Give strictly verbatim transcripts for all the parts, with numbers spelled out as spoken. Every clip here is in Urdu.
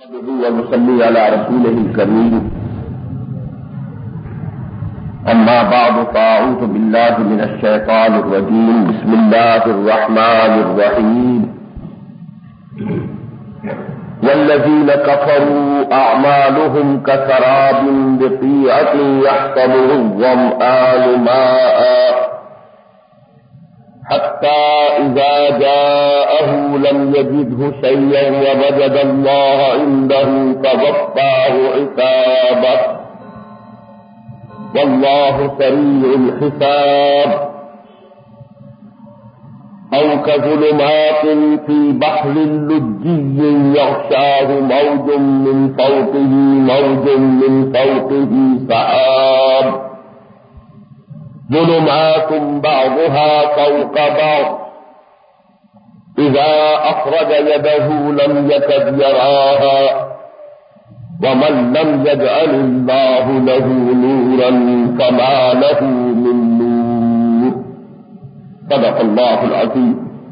ونصلي على رسوله الكريم أما بعد فأعوذ بالله من الشيطان الرجيم بسم الله الرحمن الرحيم والذين كفروا أعمالهم كسراب بقيعة يحسبه الظمآن ماء حتى إذا جاءه لم يجده شيئا ووجد الله عنده فوفاه حسابه والله سريع الحساب أو كظلمات في بحر لجي يغشاه موج من فوقه موج من فوقه سحاب ظلمات بعضها فوق بعض إذا أخرج يده لم يكد يراها ومن لم يجعل الله له نورا فما له من نور صدق الله العظيم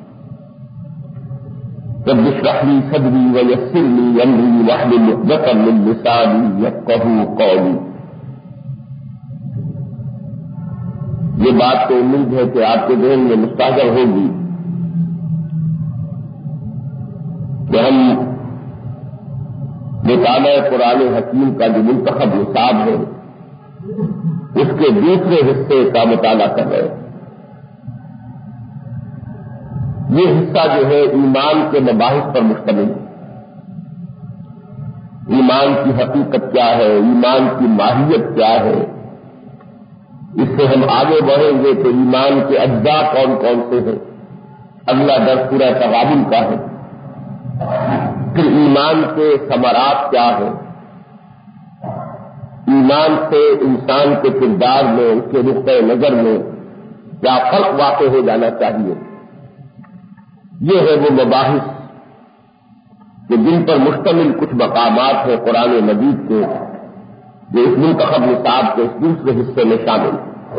رب اشرح لي صدري ويسر لي أمري واحلل عقدة من لساني يفقهوا قولي. یہ بات تو امید ہے کہ آپ کے ذہن میں مستحضر ہوگی کہ ہم مطالعہ قرآن حکیم کا جو منتخب نصاب ہے اس کے دوسرے حصے کا مطالعہ کر رہے ہیں. یہ حصہ جو ہے ایمان کے مباحث پر مشتمل ہے. ایمان کی حقیقت کیا ہے، ایمان کی ماہیت کیا ہے، اس سے ہم آگے بڑھیں گے تو ایمان کے اجزاء کون کون سے ہیں. اگلا درس سورہ تغابن کا ہے. پھر ایمان کے ثمرات کیا ہے، ایمان سے انسان کے کردار میں، اس کے نقطۂ نظر میں کیا فرق واقع ہو جانا چاہیے. یہ ہے وہ مباحث کہ جن پر مشتمل کچھ مقامات ہیں قرآن مجید کے جو اس منتخب نصاب کے اس دوسرے حصے میں شامل ہے.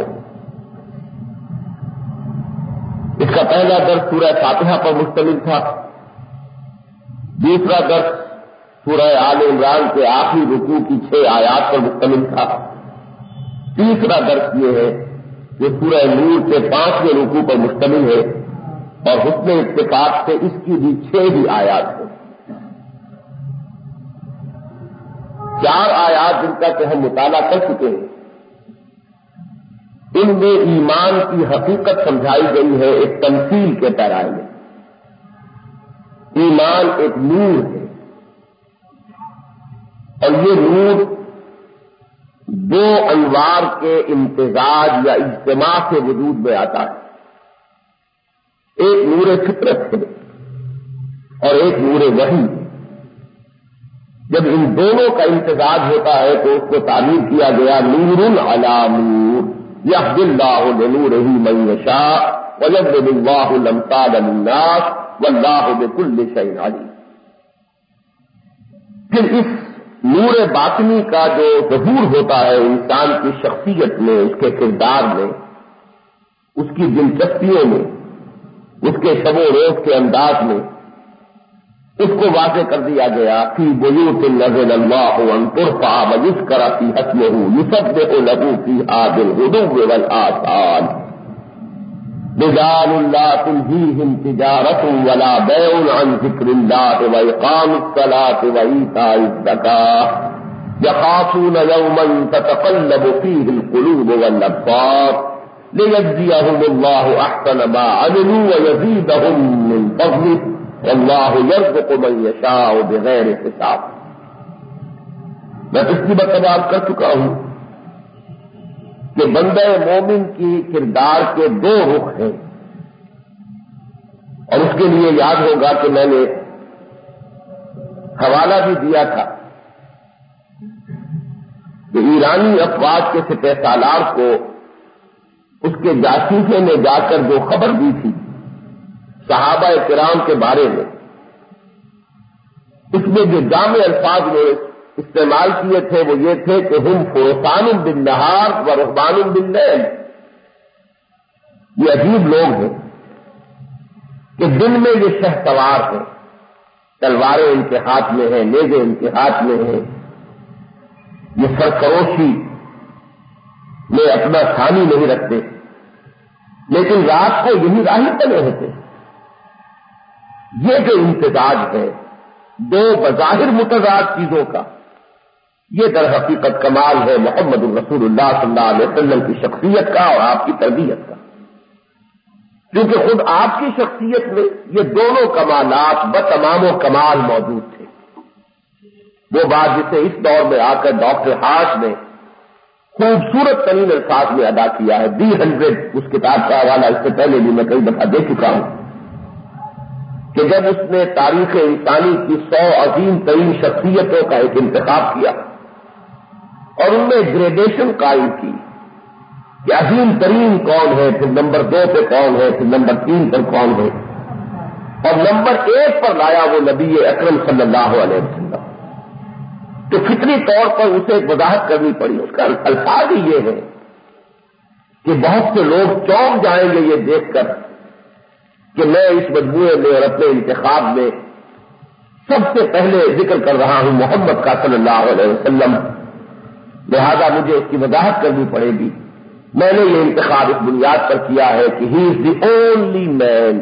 اس کا پہلا درس سورہ فاتحہ پر مشتمل تھا. دوسرا درس سورہ آل عمران کے آخری رکوع کی چھ آیات پر مشتمل تھا. تیسرا درس یہ ہے کہ سورہ نور کے پانچویں رکوع پر مشتمل ہے اور حسن اتفاق سے اس کی بھی چھ ہی آیات ہیں. چار آیات جن کا کہ ہم مطالعہ کر چکے ہیں ان میں ایمان کی حقیقت سمجھائی گئی ہے ایک تمثیل کے پیرائے میں. ایمان ایک نور ہے اور یہ نور دو انوار کے امتزاج یا اجتماع سے وجود میں آتا ہے. ایک نور فطرت ہے اور ایک نور وحی ہے. جب ان دونوں کا امتزاج ہوتا ہے تو اس کو تعبیر کیا گیا نور علی نور یهدی اللہ لنورہ من یشاء ویضرب اللہ الامثال للناس واللہ بکل شیء علیم. پھر اس نور باطنی کا جو ظہور ہوتا ہے انسان کی شخصیت میں، اس کے کردار میں، اس کی دلچسپیوں میں، اس کے شب و روز کے انداز میں، اس کو واضح کر دیا گیا فی بیوت اذن اللہ ان ترفع ویذکر فیہا اسمہ یسبح لہ فیہا بالغدو والآصال رجال لا تلہیہم تجارۃ ولا بیع عن ذکر اللہ واقام الصلاۃ وایتاء الزکاۃ یخافون یوما تتقلب فیہ القلوب والابصار لیجزیہم اللہ احسن ما عملوا ویزیدہم من فضلہ واللہ یرزق من یشاء بغیر حساب. میں پچھلی مرتبہ عرض کر چکا ہوں کہ بندہ مومن کی کردار کے دو رخ ہیں اور اس کے لیے یاد ہوگا کہ میں نے حوالہ بھی دیا تھا کہ ایرانی افواج کے سپہ سالار کو اس کے جاسوسے نے جا کر جو خبر دی تھی صحابہ کرام کے بارے میں، اس میں جو جامع الفاظ میں استعمال کیے تھے وہ یہ تھے کہ ہم فرسان بالنہار و رہبان باللیل. یہ عجیب لوگ ہیں کہ دن میں یہ شہ سوار ہیں تلواریں ان کے ہاتھ میں ہیں، نیزے ان کے ہاتھ میں ہیں، یہ سرفروشی میں اپنا ثانی نہیں رکھتے، لیکن رات کو یہی راہی بنے ہوتے۔ یہ جو امتزاج ہے دو بظاہر متضاد چیزوں کا، یہ در حقیقت کمال ہے محمد الرسول اللہ صلی اللہ علیہ وسلم کی شخصیت کا اور آپ کی تربیت کا، کیونکہ خود آپ کی شخصیت میں یہ دونوں کمالات بتمام و کمال موجود تھے۔ وہ بات جسے اس دور میں آ کر ڈاکٹر ہارش نے خوبصورت ترین الفاظ میں ادا کیا ہے، دی ہنڈریڈ اس کتاب کا حوالہ اس سے پہلے بھی میں کئی دفعہ دے چکا ہوں، کہ جب اس نے تاریخ انسانی کی سو عظیم ترین شخصیتوں کا ایک انتخاب کیا اور ان میں گریڈیشن قائم کی کہ عظیم ترین کون ہے، پھر نمبر دو پہ کون ہے، پھر نمبر تین پر کون ہے، اور نمبر ایک پر لایا وہ نبی اکرم صلی اللہ علیہ وسلم، تو فطری طور پر اسے ایک وضاحت کرنی پڑی۔ اس کا الفاظ ہی یہ ہے کہ بہت سے لوگ چونک جائیں گے یہ دیکھ کر کہ میں اس مجموعے میں اور اپنے انتخاب میں سب سے پہلے ذکر کر رہا ہوں محمد کا صلی اللہ علیہ وسلم، لہذا مجھے اس کی وضاحت کرنی پڑے گی۔ میں نے یہ انتخاب اس بنیاد پر کیا ہے کہ he is the only man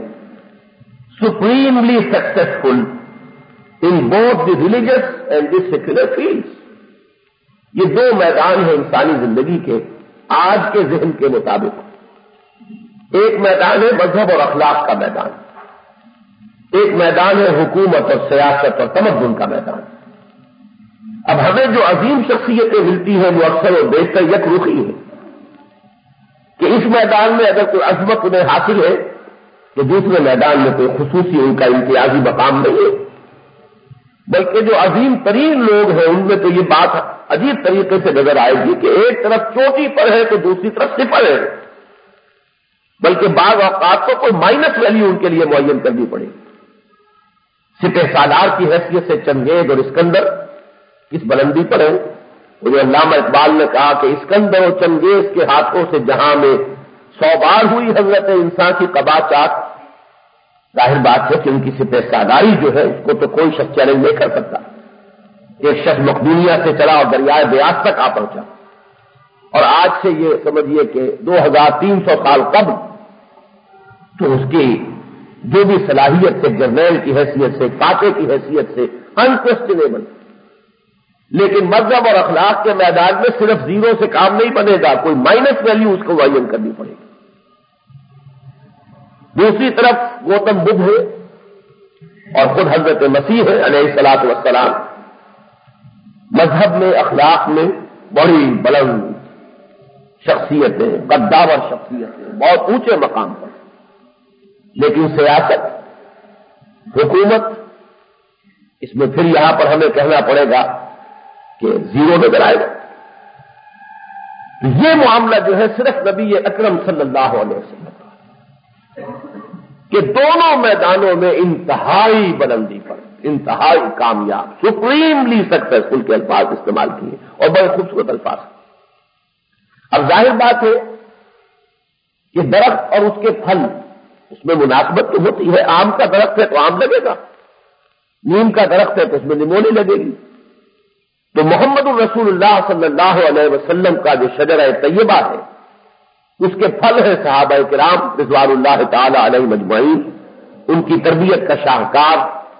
supremely successful in both the religious and the secular fields. یہ دو میدان ہیں انسانی زندگی کے آج کے ذہن کے مطابق، ایک میدان ہے مذہب اور اخلاق کا میدان، ایک میدان ہے حکومت اور سیاست اور تمدن کا میدان۔ اب ہمیں جو عظیم شخصیتیں ملتی ہیں وہ اکثر اور بیشتر یک رخی ہے کہ اس میدان میں اگر کوئی عظمت انہیں حاصل ہے تو دوسرے میدان میں کوئی خصوصی ان کا امتیازی مقام نہیں ہے، بلکہ جو عظیم ترین لوگ ہیں ان میں تو یہ بات عجیب طریقے سے نظر آئے گی کہ ایک طرف چوٹی پر ہے تو دوسری طرف صفر ہے، بلکہ بعض اوقات تو کوئی مائنس ویلیو ان کے لیے معین کرنی پڑے گی۔ سپہ سالار کی حیثیت سے چنگیز اور اسکندر کس بلندی پر ہے؟ وہ جو علامہ اقبال نے کہا کہ اسکندر و چنگیز کے ہاتھوں سے جہاں میں سو بار ہوئی حضرت انسان کی قبا چاک، ظاہر بات ہے کہ ان کی سپہ سالاری جو ہے اس کو تو کوئی شخص چیلنج نہیں کر سکتا۔ ایک شخص مقدونیہ سے چلا اور دریائے بیاس تک آ پہنچا، اور آج سے یہ سمجھیے کہ دو ہزار تین سو سال قبل تو اس کی جو بھی صلاحیت سے جرنیل کی حیثیت سے، فاتح کی حیثیت سے انکویسچنیبل، لیکن مذہب اور اخلاق کے میدان میں صرف زیرو سے کام نہیں بنے گا، کوئی مائنس ویلیو اس کو معین کرنی پڑے گی۔ دوسری طرف گوتم بدھ ہے اور خود حضرت مسیح ہے علیہ الصلوۃ والسلام، مذہب میں اخلاق میں بڑی بلند شخصیتیں، قداور شخصیتیں، بہت اونچے مقام پر، لیکن سیاست، حکومت، اس میں پھر یہاں پر ہمیں کہنا پڑے گا کہ زیرو نظر آئے گا۔ یہ معاملہ جو ہے صرف نبی اکرم صلی اللہ علیہ وسلم کہ دونوں میدانوں میں انتہائی بلندی پر، انتہائی کامیاب، سپریملی سکسیسفل کے الفاظ استعمال کیے اور بڑے خوبصورت الفاظ۔ اب ظاہر بات ہے کہ درخت اور اس کے پھل، اس میں مناسبت تو ہوتی ہے۔ آم کا درخت ہے تو آم لگے گا، نیم کا درخت ہے تو اس میں نمونی لگے گی۔ تو محمد الرسول اللہ صلی اللہ علیہ وسلم کا جو شجرہ طیبہ ہے اس کے پھل ہیں صحابہ کرام رضوان اللہ تعالی علیہ مجمعین، ان کی تربیت کا شاہکار۔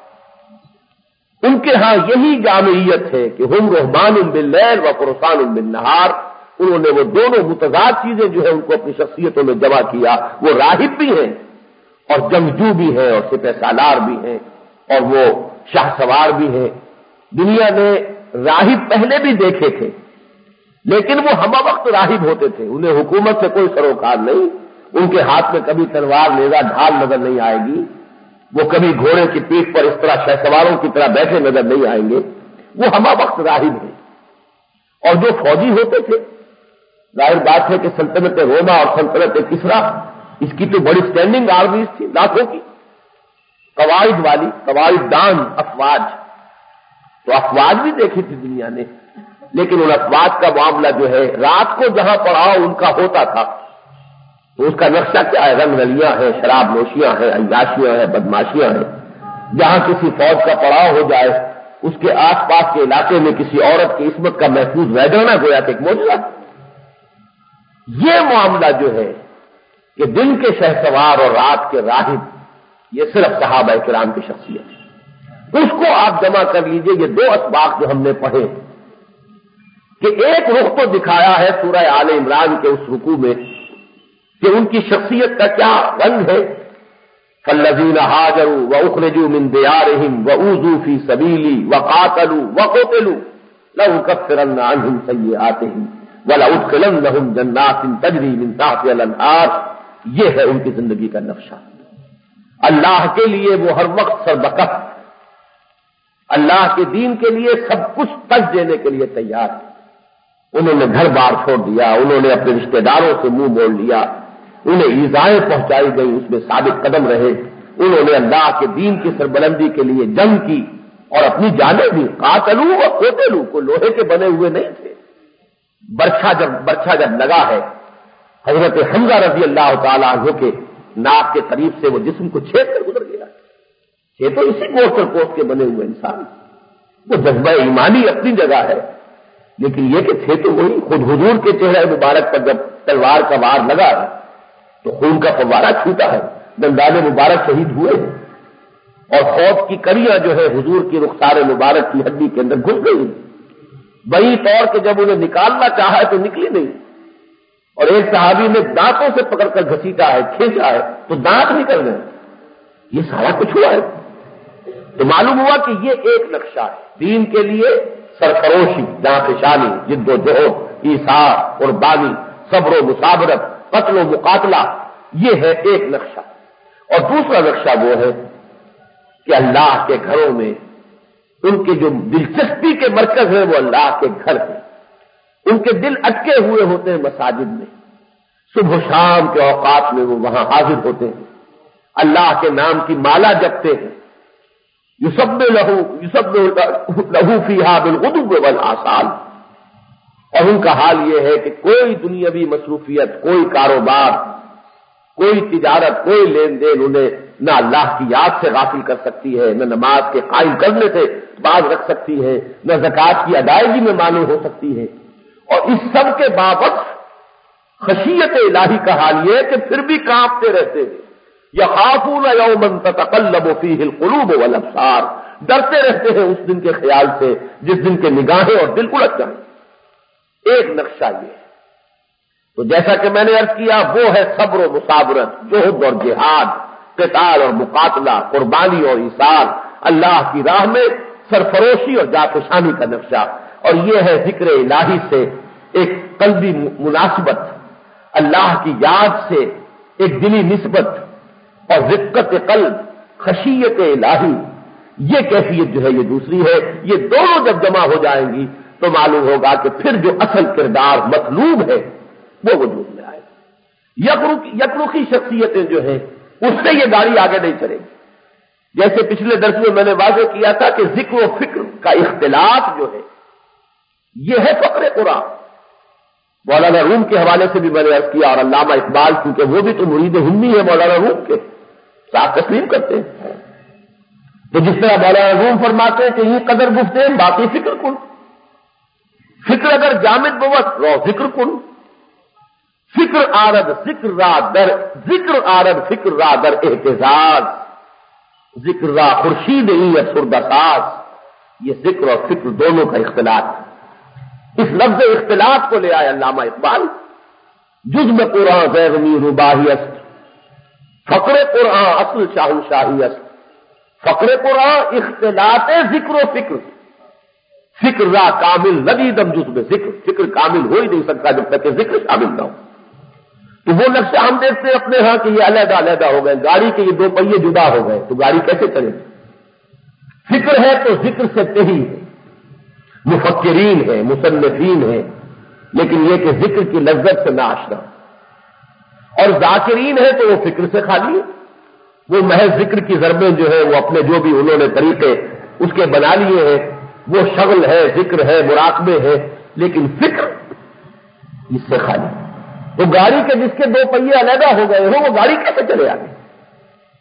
ان کے ہاں یہی جامعیت ہے کہ ہم رحمان باللیل و فرسان بالنہار، انہوں نے وہ دونوں متضاد چیزیں جو ہیں ان کو اپنی شخصیتوں میں جمع کیا۔ وہ راہب بھی ہیں اور جنگجو بھی ہیں اور سپہ سالار بھی ہیں اور وہ شاہ سوار بھی ہیں۔ دنیا نے راہب پہلے بھی دیکھے تھے، لیکن وہ ہمہ وقت راہب ہوتے تھے، انہیں حکومت سے کوئی سروکار نہیں، ان کے ہاتھ میں کبھی تلوار نیزہ ڈھال نظر نہیں آئے گی، وہ کبھی گھوڑے کی پیٹھ پر اس طرح شہ سواروں کی طرح بیٹھے نظر نہیں آئیں گے، وہ ہمہ وقت راہب ہیں۔ اور جو فوجی ہوتے تھے، ظاہر بات ہے کہ سلطنت روما اور سلطنت کسرا اس کی تو بڑی اسٹینڈنگ آرمیز تھی، لاکھوں کی، قواعد والی، قواعد دان افواج، تو افواج بھی دیکھی تھی دنیا نے، لیکن ان افواج کا معاملہ جو ہے رات کو جہاں پڑاؤ ان کا ہوتا تھا تو اس کا نقشہ کیا ہے؟ رنگ رلیاں ہیں، شراب نوشیاں ہیں، عیاشیاں ہیں، بدماشیاں ہیں، جہاں کسی فوج کا پڑاؤ ہو جائے اس کے آس پاس کے علاقے میں کسی عورت کی عصمت کا محفوظ رہ جانا گویا کہ ایک معجزہ۔ یہ معاملہ جو ہے کہ دن کے شہسوار اور رات کے راہب، یہ صرف صحابہ کرام کی شخصیت ہے، اس کو آپ جمع کر لیجئے۔ یہ دو اسباق جو ہم نے پڑھے کہ ایک رخ تو دکھایا ہے سورہ آل عمران کے اس رکوع میں کہ ان کی شخصیت کا کیا رنگ ہے، فالذین ہاجروا واخرجوا من دیارہم واوذوا فی سبیلی وقاتلوا وقتلوا لأکفرن عنہم سیئاتہم ولأدخلنہم جنات تجری من تحتہا الانہار۔ یہ ہے ان کی زندگی کا نقشہ۔ اللہ کے لیے وہ ہر وقت سربکف، اللہ کے دین کے لیے سب کچھ تج دینے کے لیے تیار ہے۔ انہوں نے گھر بار چھوڑ دیا، انہوں نے اپنے رشتہ داروں سے منہ موڑ لیا، انہیں ایذائیں پہنچائی گئی، اس میں ثابت قدم رہے، انہوں نے اللہ کے دین کی سربلندی کے لیے جنگ کی اور اپنی جانیں دی۔ قاتلوا و قتلوا، کو لوہے کے بنے ہوئے نہیں تھے۔ برچھا جب برچھا جب لگا ہے، حضرت حمزہ رضی اللہ تعالیٰ عنہ کے ناک کے قریب سے وہ جسم کو چھید کر گزر گیا۔ یہ تو اسی گوشت اور پوست کے بنے ہوئے انسان، وہ جذبہ ایمانی اپنی جگہ ہے، لیکن یہ کہ تھے تو وہی۔ خود حضور کے چہرے مبارک پر جب تلوار کا وار لگا ہے تو خون کا فوارہ چھوٹا ہے، دندان مبارک شہید ہوئے ہیں، اور خوف کی کڑیاں جو ہے حضور کی رخسار مبارک کی ہڈی کے اندر گھس گئی، بڑی طور کہ جب انہیں نکالنا چاہا ہے تو نکلی نہیں، اور ایک صحابی نے دانتوں سے پکڑ کر گھسیٹا ہے، کھینچا ہے تو دانت نکل گئے۔ یہ سارا کچھ ہوا ہے، تو معلوم ہوا کہ یہ ایک نقشہ ہے دین کے لیے سرفروشی، جانفشانی، جد و جہد، ایثار، قربانی، صبر و مصابرت، قتل و مقاتلہ، یہ ہے ایک نقشہ۔ اور دوسرا نقشہ وہ ہے کہ اللہ کے گھروں میں ان کے جو دلچسپی کے مرکز ہیں وہ اللہ کے گھر ہیں، ان کے دل اٹکے ہوئے ہوتے ہیں مساجد میں، صبح و شام کے اوقات میں وہ وہاں حاضر ہوتے ہیں، اللہ کے نام کی مالا جپتے ہیں، یسبح لہو یسبح لہو فیہا بالغدو والآصال۔ اور ان کا حال یہ ہے کہ کوئی دنیاوی مصروفیت، کوئی کاروبار، کوئی تجارت، کوئی لین دین انہیں نہ اللہ کی یاد سے غافل کر سکتی ہے، نہ نماز کے قائم کرنے سے باز رکھ سکتی ہے، نہ زکوٰۃ کی ادائیگی میں مانع ہو سکتی ہے۔ اور اس سب کے باوجود خشیت الہی کا حال یہ ہے کہ پھر بھی کانپتے رہتے ہیں، یخافون یوما تتقلب فیہ القلوب والابصار، ڈرتے رہتے ہیں اس دن کے خیال سے جس دن کے نگاہیں اور دل الٹ جائیں۔ ایک نقشہ یہ ہے۔ تو جیسا کہ میں نے عرض کیا وہ ہے صبر و مصابرت، جہد اور جہاد، قتال اور مقاتلہ، قربانی اور ایثار، اللہ کی راہ میں سرفروشی اور جانفشانی کا نقشہ۔ اور یہ ہے ذکر الہی سے ایک قلبی مناسبت، اللہ کی یاد سے ایک دلی نسبت، اور رقت قلب، خشیت الہی، یہ کیفیت جو ہے یہ دوسری ہے۔ یہ دونوں جب جمع ہو جائیں گی تو معلوم ہوگا کہ پھر جو اصل کردار مطلوب ہے وہ وجود میں آئے گا۔ یکرخی شخصیتیں جو ہیں اس سے یہ گاڑی آگے نہیں چلے گی۔ جیسے پچھلے درس میں میں نے واضح کیا تھا کہ ذکر و فکر کا اختلاط جو ہے یہ ہے فقر قرآن۔ مولانا روم کے حوالے سے بھی میں نے عرض کیا، اور علامہ اقبال کیونکہ وہ بھی تو مرید ہندی ہے مولانا روم کے، صاحب تسلیم کرتے ہیں۔ تو جس طرح مولانا روم فرماتے ہیں کہ یہ قدر گفتے ہیں باقی فکر کن، فکر اگر جامد بوت رو ذکر کن، فکر آرد ذکر را در ذکر آرد فکر را در احتزاز، ذکر را خورشید ای افسردہ ساز۔ یہ ذکر اور فکر دونوں کا اختلاط ہے۔ اس لفظ اختلاط کو لے آئے علامہ اقبال، جز میں قرآن زیغمی رباہی است، فقر قرآن اصل شاہ شاہی است۔ فقر قرآن اختلاط ذکر و فکر، فکر را کامل ندیدم جز میں ذکر، فکر کامل ہو ہی نہیں سکتا جب تک کہ ذکر شامل نہ ہو۔ تو وہ نقشہ ہم دیکھتے ہیں اپنے ہاں کہ یہ علیحدہ علیحدہ ہو گئے، گاڑی کے یہ دو پہیے جدا ہو گئے تو گاڑی کیسے چلے گی؟ فکر ہے تو ذکر سے تہی ہے، مفکرین ہیں، مصنفین ہیں، لیکن یہ کہ ذکر کی لذت سے نہ آشنا، اور ذاکرین ہے تو وہ فکر سے خالی ہے، وہ محض ذکر کی ضربیں جو ہے وہ اپنے جو بھی انہوں نے طریقے اس کے بنا لیے ہیں، وہ شغل ہے، ذکر ہے، مراقبے ہے، لیکن فکر اس سے خالی۔ تو گاڑی کے جس کے دو پہیے علیحدہ ہو گئے ہو وہ گاڑی کیسے چلے آگے؟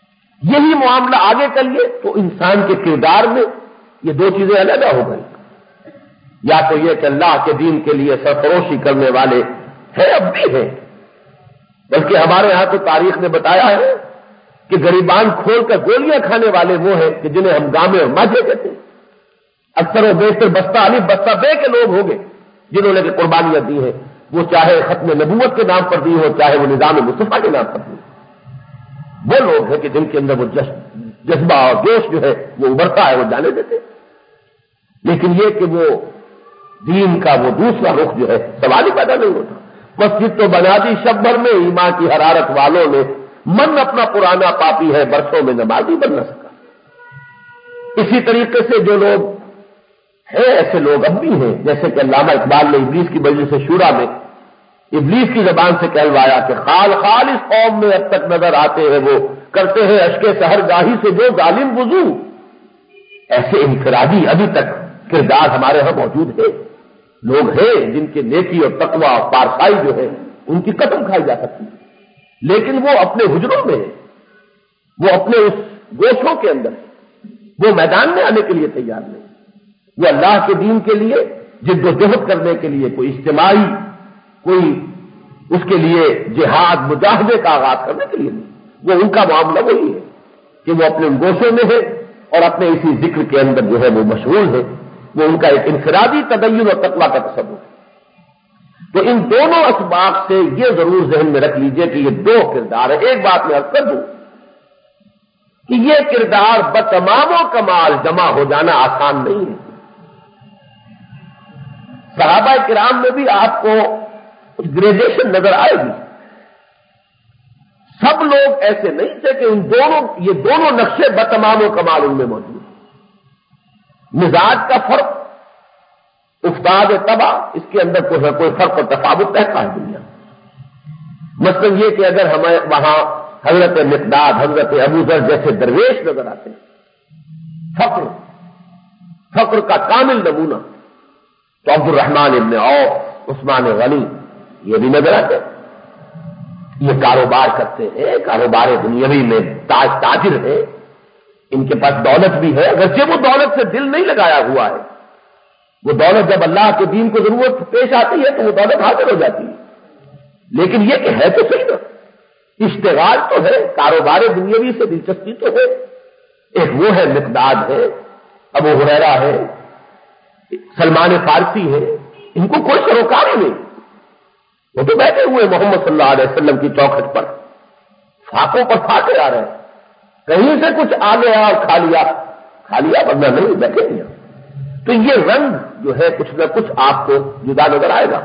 یہی معاملہ آگے چلیے تو انسان کے کردار میں یہ دو چیزیں علیحدہ ہو گئی. یا تو یہ کہ اللہ کے دین کے لیے سرفروشی کرنے والے ہیں، اب بھی ہیں، بلکہ ہمارے ہاں تو تاریخ نے بتایا ہے کہ گریبان کھول کر گولیاں کھانے والے وہ ہیں کہ جنہیں ہم گامے اور ماجھے کہتے ہیں. اکثر و بیشتر بستہ علی بستہ بے کے لوگ ہوں گے جنہوں نے کہ قربانیاں دی ہیں، وہ چاہے ختم نبوت کے نام پر دی ہو، چاہے وہ نظام مصطفیٰ کے نام پر دی ہو. وہ لوگ ہیں کہ جن کے اندر وہ جذبہ اور جوش جو ہے وہ ابھرتا ہے، وہ جانے دیتے. لیکن یہ کہ وہ دین کا وہ دوسرا رخ جو ہے سوال ہی پیدا نہیں ہوتا. مسجد تو بنا دی شب بھر میں، ایمان کی حرارت والوں نے من اپنا پرانا پاپی ہے، برسوں میں نمازی بن نہ سکا. اسی طریقے سے جو لوگ ہیں ایسے لوگ اب بھی ہیں، جیسے کہ علامہ اقبال نے ابلیس کی وجہ سے شورا میں ابلیس کی زبان سے کہلوایا کہ خال خال اس قوم میں اب تک نظر آتے ہیں، وہ کرتے ہیں اشک سحر گاہی سے جو ظالم وضو. ایسے انفرادی ابھی تک کردار ہمارے ہاں موجود ہے. لوگ ہیں جن کے نیکی اور تقوی اور پارسائی جو ہے ان کی قسم کھائی جا سکتی ہے، لیکن وہ اپنے حجروں میں ہے، وہ اپنے اس گوشوں کے اندر ہے، وہ میدان میں آنے کے لیے تیار نہیں. وہ اللہ کے دین کے لیے جد و جہد کرنے کے لیے کوئی اجتماعی کوئی اس کے لیے جہاد مجاہدے کا آغاز کرنے کے لیے نہیں. وہ ان کا معاملہ وہی ہے کہ وہ اپنے گوشوں میں ہے اور اپنے اسی ذکر کے اندر جو ہے وہ مشغول ہے. وہ ان کا ایک انفرادی تدین اور تقویٰ کا تصور ہے. تو ان دونوں اسباب سے یہ ضرور ذہن میں رکھ لیجئے کہ یہ دو کردار ہیں. ایک بات میں عرض کر دوں کہ یہ کردار بتمام و کمال جمع ہو جانا آسان نہیں ہے. صحابہ کرام میں بھی آپ کو گریجویشن نظر آئے گی. سب لوگ ایسے نہیں تھے کہ ان دونوں یہ دونوں نقشے بتمام و کمال ان میں موجود ہیں. مزاج کا فرق، افتاد تباہ، اس کے اندر کوئی کوئی فرق اور تفاوت رہتا ہے دنیا. مثلا یہ کہ اگر ہمیں وہاں حضرت مقداد، حضرت ابو ذر جیسے درویش نظر آتے ہیں، فقر فقر کا کامل نمونہ، تو عبد الرحمن ابن عوف، عثمان غنی یہ بھی نظر آتے ہیں. یہ کاروبار کرتے ہیں، کاروبار دنیاوی میں تاج تاجر ہے، ان کے پاس دولت بھی ہے، اگرچہ وہ دولت سے دل نہیں لگایا ہوا ہے. وہ دولت جب اللہ کے دین کو ضرورت پیش آتی ہے تو وہ دولت حاصل ہو جاتی ہے. لیکن یہ کہ ہے تو صحیح نا، اشتغال تو ہے، کاروبار دنیاوی سے دلچسپی تو ہے. ایک وہ ہے مقداد ہے، ابو ہریرہ ہے، سلمان فارسی ہے، ان کو کوئی سروکار ہی نہیں. وہ تو بیٹھے ہوئے محمد صلی اللہ علیہ وسلم کی چوکھٹ پر، فاقوں پر فاقے آ رہے ہیں، کہیں سے کچھ آ گیا اور کھا لیا کھا لیا ورنہ نہیں بیٹھے نہیں. تو یہ رنگ جو ہے کچھ نہ کچھ آپ کو جدا نظر آئے گا.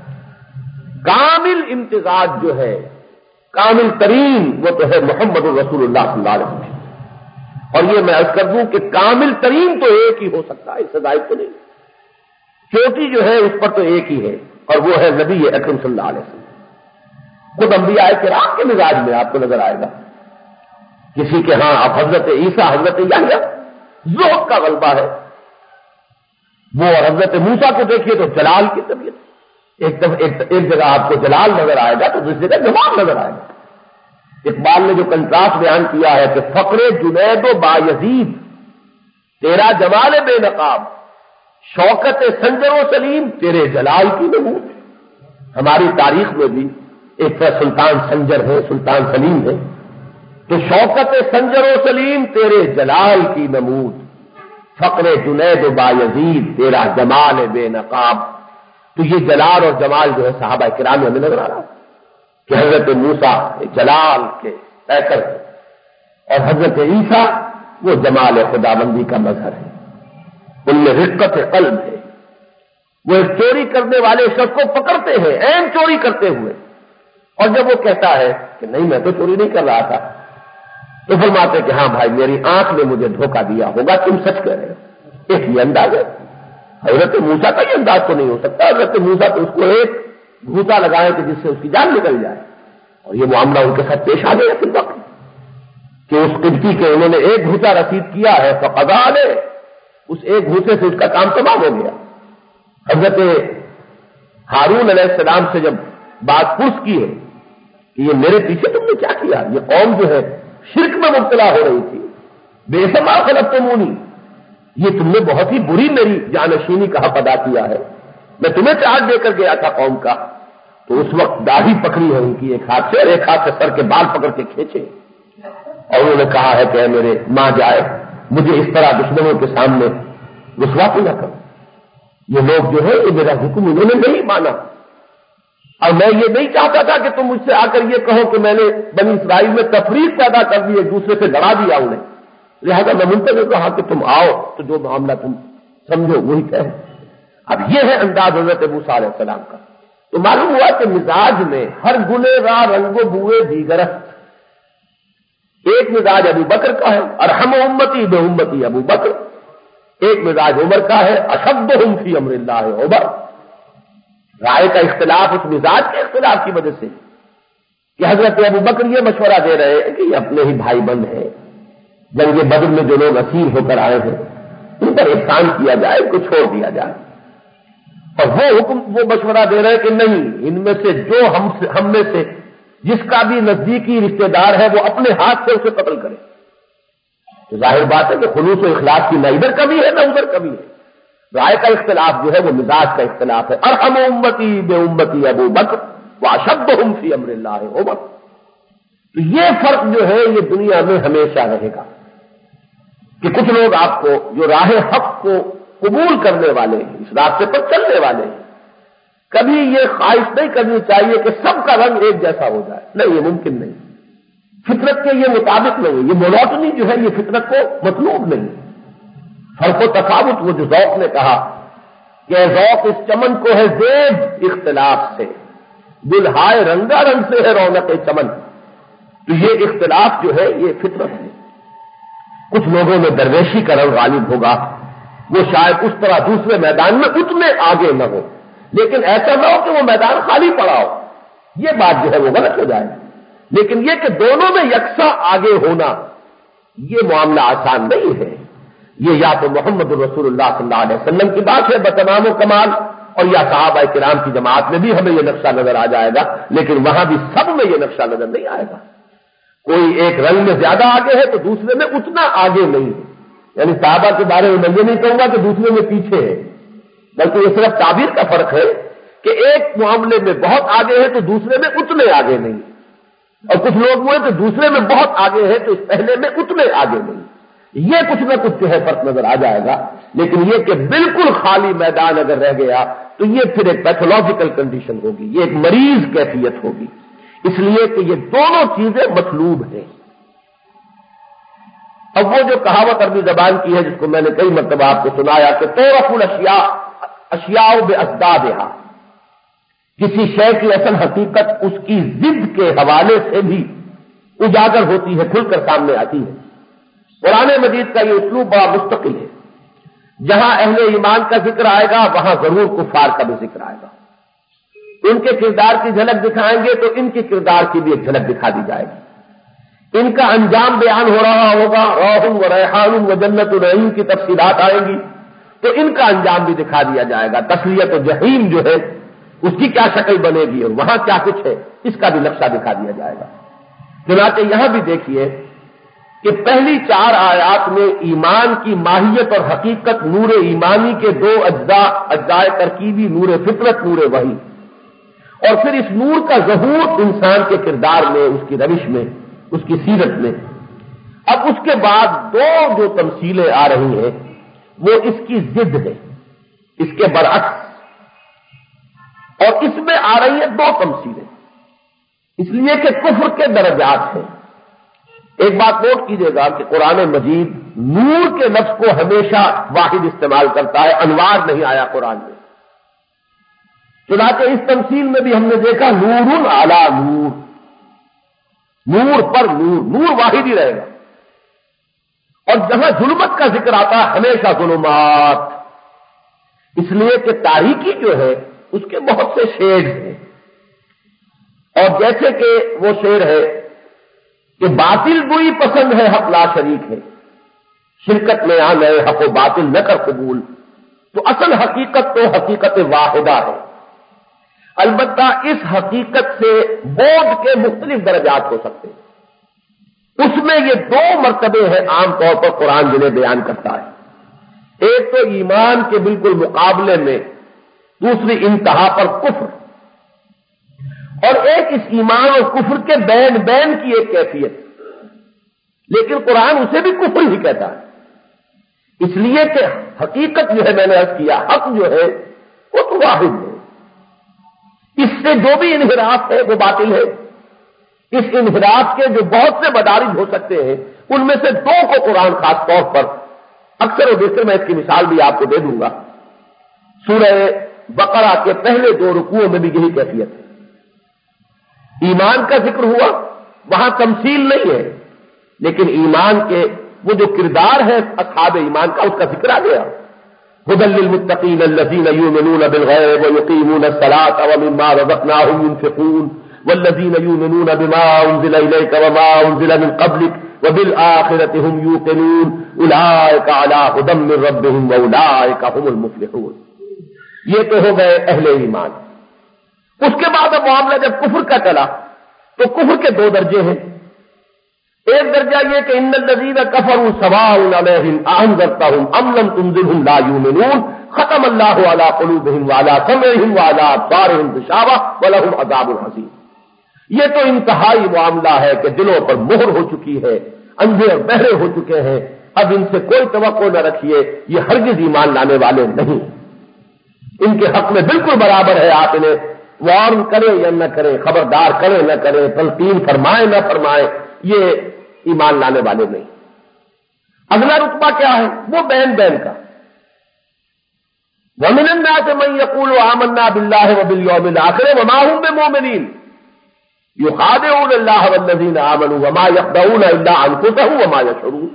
کامل امتزاج جو ہے، کامل ترین، وہ تو ہے محمد الرسول اللہ صلی اللہ علیہ وسلم. اور یہ میں عرض کر دوں کہ کامل ترین تو ایک ہی ہو سکتا ہے، اس سے زائد تو نہیں. چوٹی جو ہے اس پر تو ایک ہی ہے اور وہ ہے نبی اکرم صلی اللہ علیہ وسلم. خود انبیاء کرام کے مزاج میں آپ کو نظر آئے گا. کسی کے ہاں اب حضرت عیسیٰ، حضرت یحییٰ ذوق کا غلبہ ہے، وہ حضرت موسیٰ کو دیکھیے تو جلال کی طبیعت. ایک, ایک, ایک جگہ آپ کو جلال نظر آئے گا تو دوسری جگہ جمال نظر آئے گا. اقبال نے جو کنٹراسٹ بیان کیا ہے کہ فقر جنید و بایزید تیرا جمال بے نقاب، شوکت سنجر و سلیم تیرے جلال کی نمود. ہماری تاریخ میں بھی ایک سلطان سنجر ہے، سلطان سلیم ہے، تو شوکت سنجر و سلیم تیرے جلال کی نمود، فقر جنید و بایزید تیرا جمال بے نقاب. تو یہ جلال اور جمال جو ہے صحابہ کرام میں ہمیں نظر آ رہا ہے کہ حضرت موسیٰ جلال کے پیکر ہے اور حضرت عیسیٰ وہ جمال خداوندی کا مظہر ہے. ان میں رقت قلب ہے. وہ ایک چوری کرنے والے شخص کو پکڑتے ہیں عین چوری کرتے ہوئے، اور جب وہ کہتا ہے کہ نہیں میں تو چوری نہیں کر رہا تھا، تو فرماتے کہ ہاں بھائی میری آنکھ نے مجھے دھوکہ دیا ہوگا، تم سچ کہہ رہے ہو. ایک یہ انداز ہے. حضرت موسیٰ کا یہ انداز تو نہیں ہو سکتا. حضرت موسیٰ تو اس کو ایک گھوسا لگائے کہ جس سے اس کی جان نکل جائے، اور یہ معاملہ ان کے ساتھ پیش آ گیا پھر وقت کہ اس قبطی کے انہوں نے ایک گھوسا رسید کیا ہے فقضا علیہ، اس ایک گھوسے سے اس کا کام تمام ہو گیا. حضرت ہارون علیہ السلام سے جب بات پوچھ کی ہے کہ یہ میرے پیچھے تم نے کیا کیا، یہ قوم جو ہے شرک میں مبتلا ہو رہی تھی. بئس ما خلقتمونی، یہ تم نے بہت ہی بری میری جانشینی کا حق ادا کیا ہے. میں تمہیں چارج دے کر گیا تھا قوم کا، تو اس وقت داڑھی پکڑی ہے ان کی ایک ہاتھ سے اور ایک ہاتھ سے سر کے بال پکڑ کے کھینچے، اور انہوں نے کہا ہے کہ اے میرے ماں جائے، مجھے اس طرح دشمنوں کے سامنے رسوا تو نہ کر. یہ لوگ جو ہے یہ میرا حکم انہوں نے نہیں مانا، اور میں یہ نہیں چاہتا تھا کہ تم مجھ سے آ کر یہ کہو کہ میں نے بنی اسرائیل میں تفریق پیدا کر دی، ایک دوسرے سے لڑا دیا انہیں. لہذا میں منتظر کہا کہ تم آؤ تو جو معاملہ تم سمجھو وہی کہو. اب یہ ہے انداز حضرت موسیٰ علیہ السلام کا. تو معلوم ہوا کہ مزاج میں ہر گلے را رنگ و بوئے دیگرست. ایک مزاج ابو بکر کا ہے، ارحم امتی بے امتی ابو بکر. ایک مزاج عمر کا ہے، اشدہم فی امر اللہ عمر. رائے کا اختلاف اس مزاج کے اختلاف کی وجہ سے کہ حضرت ابو بکر یہ مشورہ دے رہے ہیں کہ یہ اپنے ہی بھائی بند ہیں، جنگ بدر میں جو لوگ اسیر ہو کر آئے ہیں ان پر احسان کیا جائے، ان کو چھوڑ دیا جائے. اور وہ حکم وہ مشورہ دے رہے ہیں کہ نہیں، ان میں سے جو ہم سے ہم میں سے جس کا بھی نزدیکی رشتہ دار ہے وہ اپنے ہاتھ سے اسے قتل کرے. تو ظاہر بات ہے کہ خلوص و اخلاص کی نہ ادھر کمی ہے نہ ادھر کمی ہے. رائے کا اختلاف جو ہے وہ مزاج کا اختلاف ہے. ارحم امتی بے امتی ابو بکر واشدہم فی امر اللہ عمر. تو یہ فرق جو ہے یہ دنیا میں ہمیشہ رہے گا کہ کچھ لوگ آپ کو جو راہ حق کو قبول کرنے والے ہیں، اس راستے پر چلنے والے ہیں، کبھی یہ خواہش نہیں کرنی چاہیے کہ سب کا رنگ ایک جیسا ہو جائے. نہیں، یہ ممکن نہیں، فطرت کے یہ مطابق نہیں. یہ مونوٹنی جو ہے یہ فطرت کو مطلوب نہیں. فرق و تفاوت، وہ جو ذوق نے کہا کہ ذوق اس چمن کو ہے زیب اختلاف سے، دلہائے رنگا رنگ سے ہے رونق چمن. تو یہ اختلاف جو ہے یہ فطرت ہے. کچھ لوگوں میں درویشی کا رنگ غالب ہوگا، وہ شاید اس طرح دوسرے میدان میں اتنے آگے نہ ہو، لیکن ایسا نہ ہو کہ وہ میدان خالی پڑا ہو. یہ بات جو ہے وہ غلط ہو جائے. لیکن یہ کہ دونوں میں یکساں آگے ہونا یہ معاملہ آسان نہیں ہے. یہ یا تو محمد رسول اللہ صلی اللہ علیہ وسلم کی بات ہے بتمام و کمال، اور یا صحابہ کرام کی جماعت میں بھی ہمیں یہ نقشہ نظر آ جائے گا، لیکن وہاں بھی سب میں یہ نقشہ نظر نہیں آئے گا. کوئی ایک رنگ میں زیادہ آگے ہے تو دوسرے میں اتنا آگے نہیں ہے. یعنی صحابہ کے بارے میں میں یہ نہیں کہوں گا کہ دوسرے میں پیچھے ہے، بلکہ یہ صرف تعبیر کا فرق ہے کہ ایک معاملے میں بہت آگے ہے تو دوسرے میں اتنے آگے نہیں، اور کچھ لوگ ہوئے تو دوسرے میں بہت آگے ہے تو اس پہلے میں اتنے آگے نہیں. یہ کچھ نہ کچھ جو ہے فرق نظر آ جائے گا. لیکن یہ کہ بالکل خالی میدان اگر رہ گیا تو یہ پھر ایک پیتھولوجیکل کنڈیشن ہوگی، یہ ایک مریض کیفیت ہوگی. اس لیے کہ یہ دونوں چیزیں مطلوب ہیں. اب وہ جو کہاوت عربی زبان کی ہے جس کو میں نے کئی مرتبہ آپ کو سنایا کہ تعرف الاشیاء اشیاء باسبابها، کسی شے کی اصل حقیقت اس کی ضد کے حوالے سے بھی اجاگر ہوتی ہے، کھل کر سامنے آتی ہے. قرآن مجید کا یہ اسلوب بڑا مستقل ہے. جہاں اہل ایمان کا ذکر آئے گا وہاں ضرور کفار کا بھی ذکر آئے گا. ان کے کردار کی جھلک دکھائیں گے تو ان کے کردار کی بھی ایک جھلک دکھا دی جائے گی. ان کا انجام بیان ہو رہا ہوگا، روح و ریحان و جنت النعیم کی تفصیلات آئیں گی تو ان کا انجام بھی دکھا دیا جائے گا. تسلیت و جحیم جو ہے اس کی کیا شکل بنے گی اور وہاں کیا کچھ ہے اس کا بھی نقشہ دکھا دیا جائے گا. چنانچہ یہاں بھی دیکھیے کہ پہلی چار آیات میں ایمان کی ماہیت اور حقیقت، نور ایمانی کے دو اجزاء، اجزاء ترکیبی، نور فطرت، نور وحی، اور پھر اس نور کا ظہور انسان کے کردار میں، اس کی روش میں، اس کی سیرت میں. اب اس کے بعد دو جو تمثیلیں آ رہی ہیں وہ اس کی ضد ہے، اس کے برعکس، اور اس میں آ رہی ہیں دو تمثیلیں، اس لیے کہ کفر کے درجات ہیں. ایک بات نوٹ کیجئے گا کہ قرآن مجید نور کے لفظ کو ہمیشہ واحد استعمال کرتا ہے، انوار نہیں آیا قرآن میں. چنانچہ اس تمثیل میں بھی ہم نے دیکھا نور علی نور، نور پر نور، نور واحد ہی رہے گا. اور جہاں ظلمت کا ذکر آتا ہے ہمیشہ ظلمات، اس لیے کہ تاریکی جو ہے اس کے بہت سے شیڈ ہیں. اور جیسے کہ وہ شعر ہے کہ باطل گوئی پسند ہے حق لا شریک ہے، شرکت میں آ گئے حق و باطل نہ کر قبول، تو اصل حقیقت تو حقیقت واحدہ ہے. البتہ اس حقیقت سے بودھ کے مختلف درجات ہو سکتے ہیں. اس میں یہ دو مرتبے ہیں عام طور پر قرآن جنہیں بیان کرتا ہے، ایک تو ایمان کے بالکل مقابلے میں، دوسری انتہا پر کفر، اور ایک اس ایمان اور کفر کے بین بین کی ایک کیفیت، لیکن قرآن اسے بھی کفر ہی کہتا ہے، اس لیے کہ حقیقت جو ہے، میں نے عرض کیا، حق جو ہے وہ تو واحد ہے، اس سے جو بھی انحراف ہے وہ باطل ہے۔ اس انحراف کے جو بہت سے مدارج ہو سکتے ہیں، ان میں سے دو کو قرآن خاص طور پر اکثر و بیشتر، میں اس کی مثال بھی آپ کو دے دوں گا، سورہ بقرہ کے پہلے دو رکوعوں میں بھی یہی کیفیت ہے۔ ایمان کا ذکر ہوا، وہاں تمثیل نہیں ہے، لیکن ایمان کے وہ جو کردار ہے اصحاب ایمان کا، اس کا ذکر آ گیا۔ هدى للمتقين الذين يؤمنون بالغيب ويقيمون الصلاة ومما رزقناهم ينفقون والذين يؤمنون بما أنزل إليك وما أنزل من قبلك وبالآخرة هم يوقنون أولئك على هدى من ربهم وأولئك هم المفلحون۔ یہ تو ہو گئے اہل ایمان۔ اس کے بعد اب معاملہ جب کفر کا چلا تو کفر کے دو درجے ہیں۔ ایک درجہ یہ کہ ان الذین کفروا سواء علیہم اانذرتہم ام لم تنذرہم لا یؤمنون، ختم اللہ علی قلوبہم وعلی سمعہم وعلی ابصارہم غشاوہ ولہم عذاب عظیم۔ یہ تو انتہائی معاملہ ہے کہ دلوں پر مہر ہو چکی ہے، اندھے اور بہرے ہو چکے ہیں، اب ان سے کوئی توقع نہ رکھیے، یہ ہرگز ایمان لانے والے نہیں، ان کے حق میں بالکل برابر ہے، آپ انہیں وارن کریں یا نہ کریں، خبردار کریں نہ کریں، تلقین فرمائیں نہ فرمائیں، یہ ایمان لانے والے نہیں۔ اگلا رتبہ کیا ہے؟ وہ بین بین کا، وَمِنَ النَّاسِ مَن يَقُولُ آمَنَّا بِاللَّهِ وَبِالْيَوْمِ الْآخِرِ وَمَا هُم بِمُؤْمِنِينَ يُخَادِعُونَ اللَّهَ وَالَّذِينَ آمَنُوا وَمَا يَخْدَعُونَ إِلَّا أَنفُسَهُمْ وَمَا يَشْعُرُونَ۔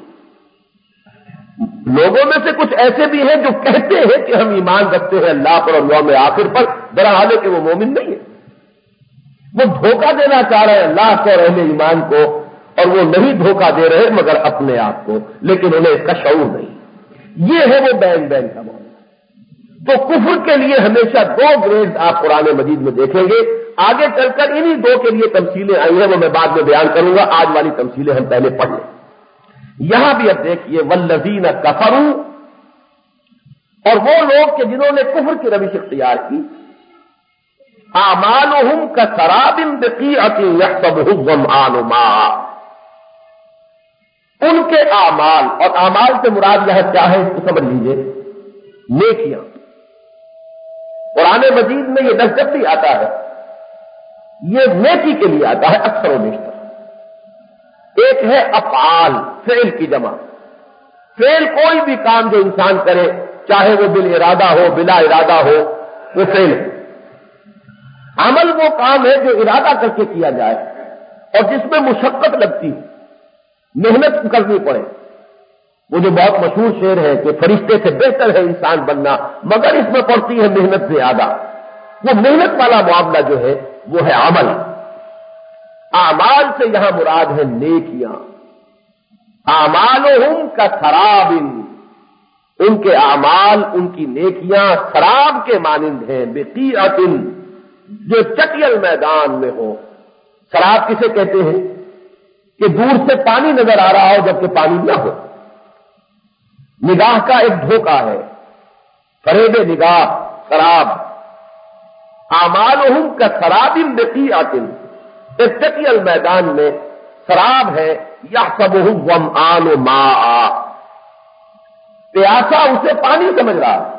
لوگوں میں سے کچھ ایسے بھی ہیں جو کہتے ہیں کہ ہم ایمان رکھتے ہیں اللہ پر اور یوم آخر پر، درحال کہ وہ مومن نہیں ہے، وہ دھوکہ دینا چاہ رہے ہیں اللہ کو اور اہل ایمان کو، اور وہ نہیں دھوکہ دے رہے مگر اپنے آپ کو، لیکن انہیں اس کا شعور نہیں۔ یہ ہے وہ بین بین کا معاملہ۔ تو کفر کے لیے ہمیشہ دو گریڈ آپ قرآن مجید میں دیکھیں گے، آگے چل کر انہی دو کے لیے تمثیلیں آئی ہیں، وہ میں بعد میں بیان کروں گا، آج والی تمثیلیں ہم پہلے پڑھ لیں۔ یہاں بھی اب دیکھیے والذین کفروا، اور وہ لوگ کہ جنہوں نے کفر کی روش اختیار کی، اعمالهم کسراب بقیعۃ یحسبہ الظمآن ماء، ان کے اعمال، اور اعمال سے مراد یہاں کیا ہے اس کو سمجھ لیجئے، نیکیاں۔ قرآن مجید میں یہ لفظ جب بھی آتا ہے یہ نیکی کے لیے آتا ہے اکثر و بیشتر۔ ایک ہے افعال، فعل کی جمع، فعل کوئی بھی کام جو انسان کرے، چاہے وہ بالارادہ ہو بلا ارادہ ہو، وہ فعل ہے۔ عمل وہ کام ہے جو ارادہ کر کے کیا جائے اور جس میں مشقت لگتی ہے، محنت کرنی پڑے۔ وہ جو بہت مشہور شعر ہے کہ فرشتے سے بہتر ہے انسان بننا مگر اس میں پڑتی ہے محنت زیادہ، وہ محنت والا معاملہ جو ہے وہ ہے عمل۔ اعمال سے یہاں مراد ہے نیکیاں۔ اعمالہم کسراب، ان کے اعمال، ان کی نیکیاں سراب کے مانند ہیں، بقیعۃ، جو چٹیل میدان میں ہو۔ سراب کسے کہتے ہیں؟ کہ دور سے پانی نظر آ رہا ہو جبکہ پانی نہ ہو۔ نگاہ کا ایک دھوکہ ہے، فریب نگاہ، سراب۔ اعمالہم کسراب بقیعۃ، ایک چٹیل میدان میں سراب ہے، یحسبہ الظمآن ماء، پیاسا اسے پانی سمجھ رہا ہے،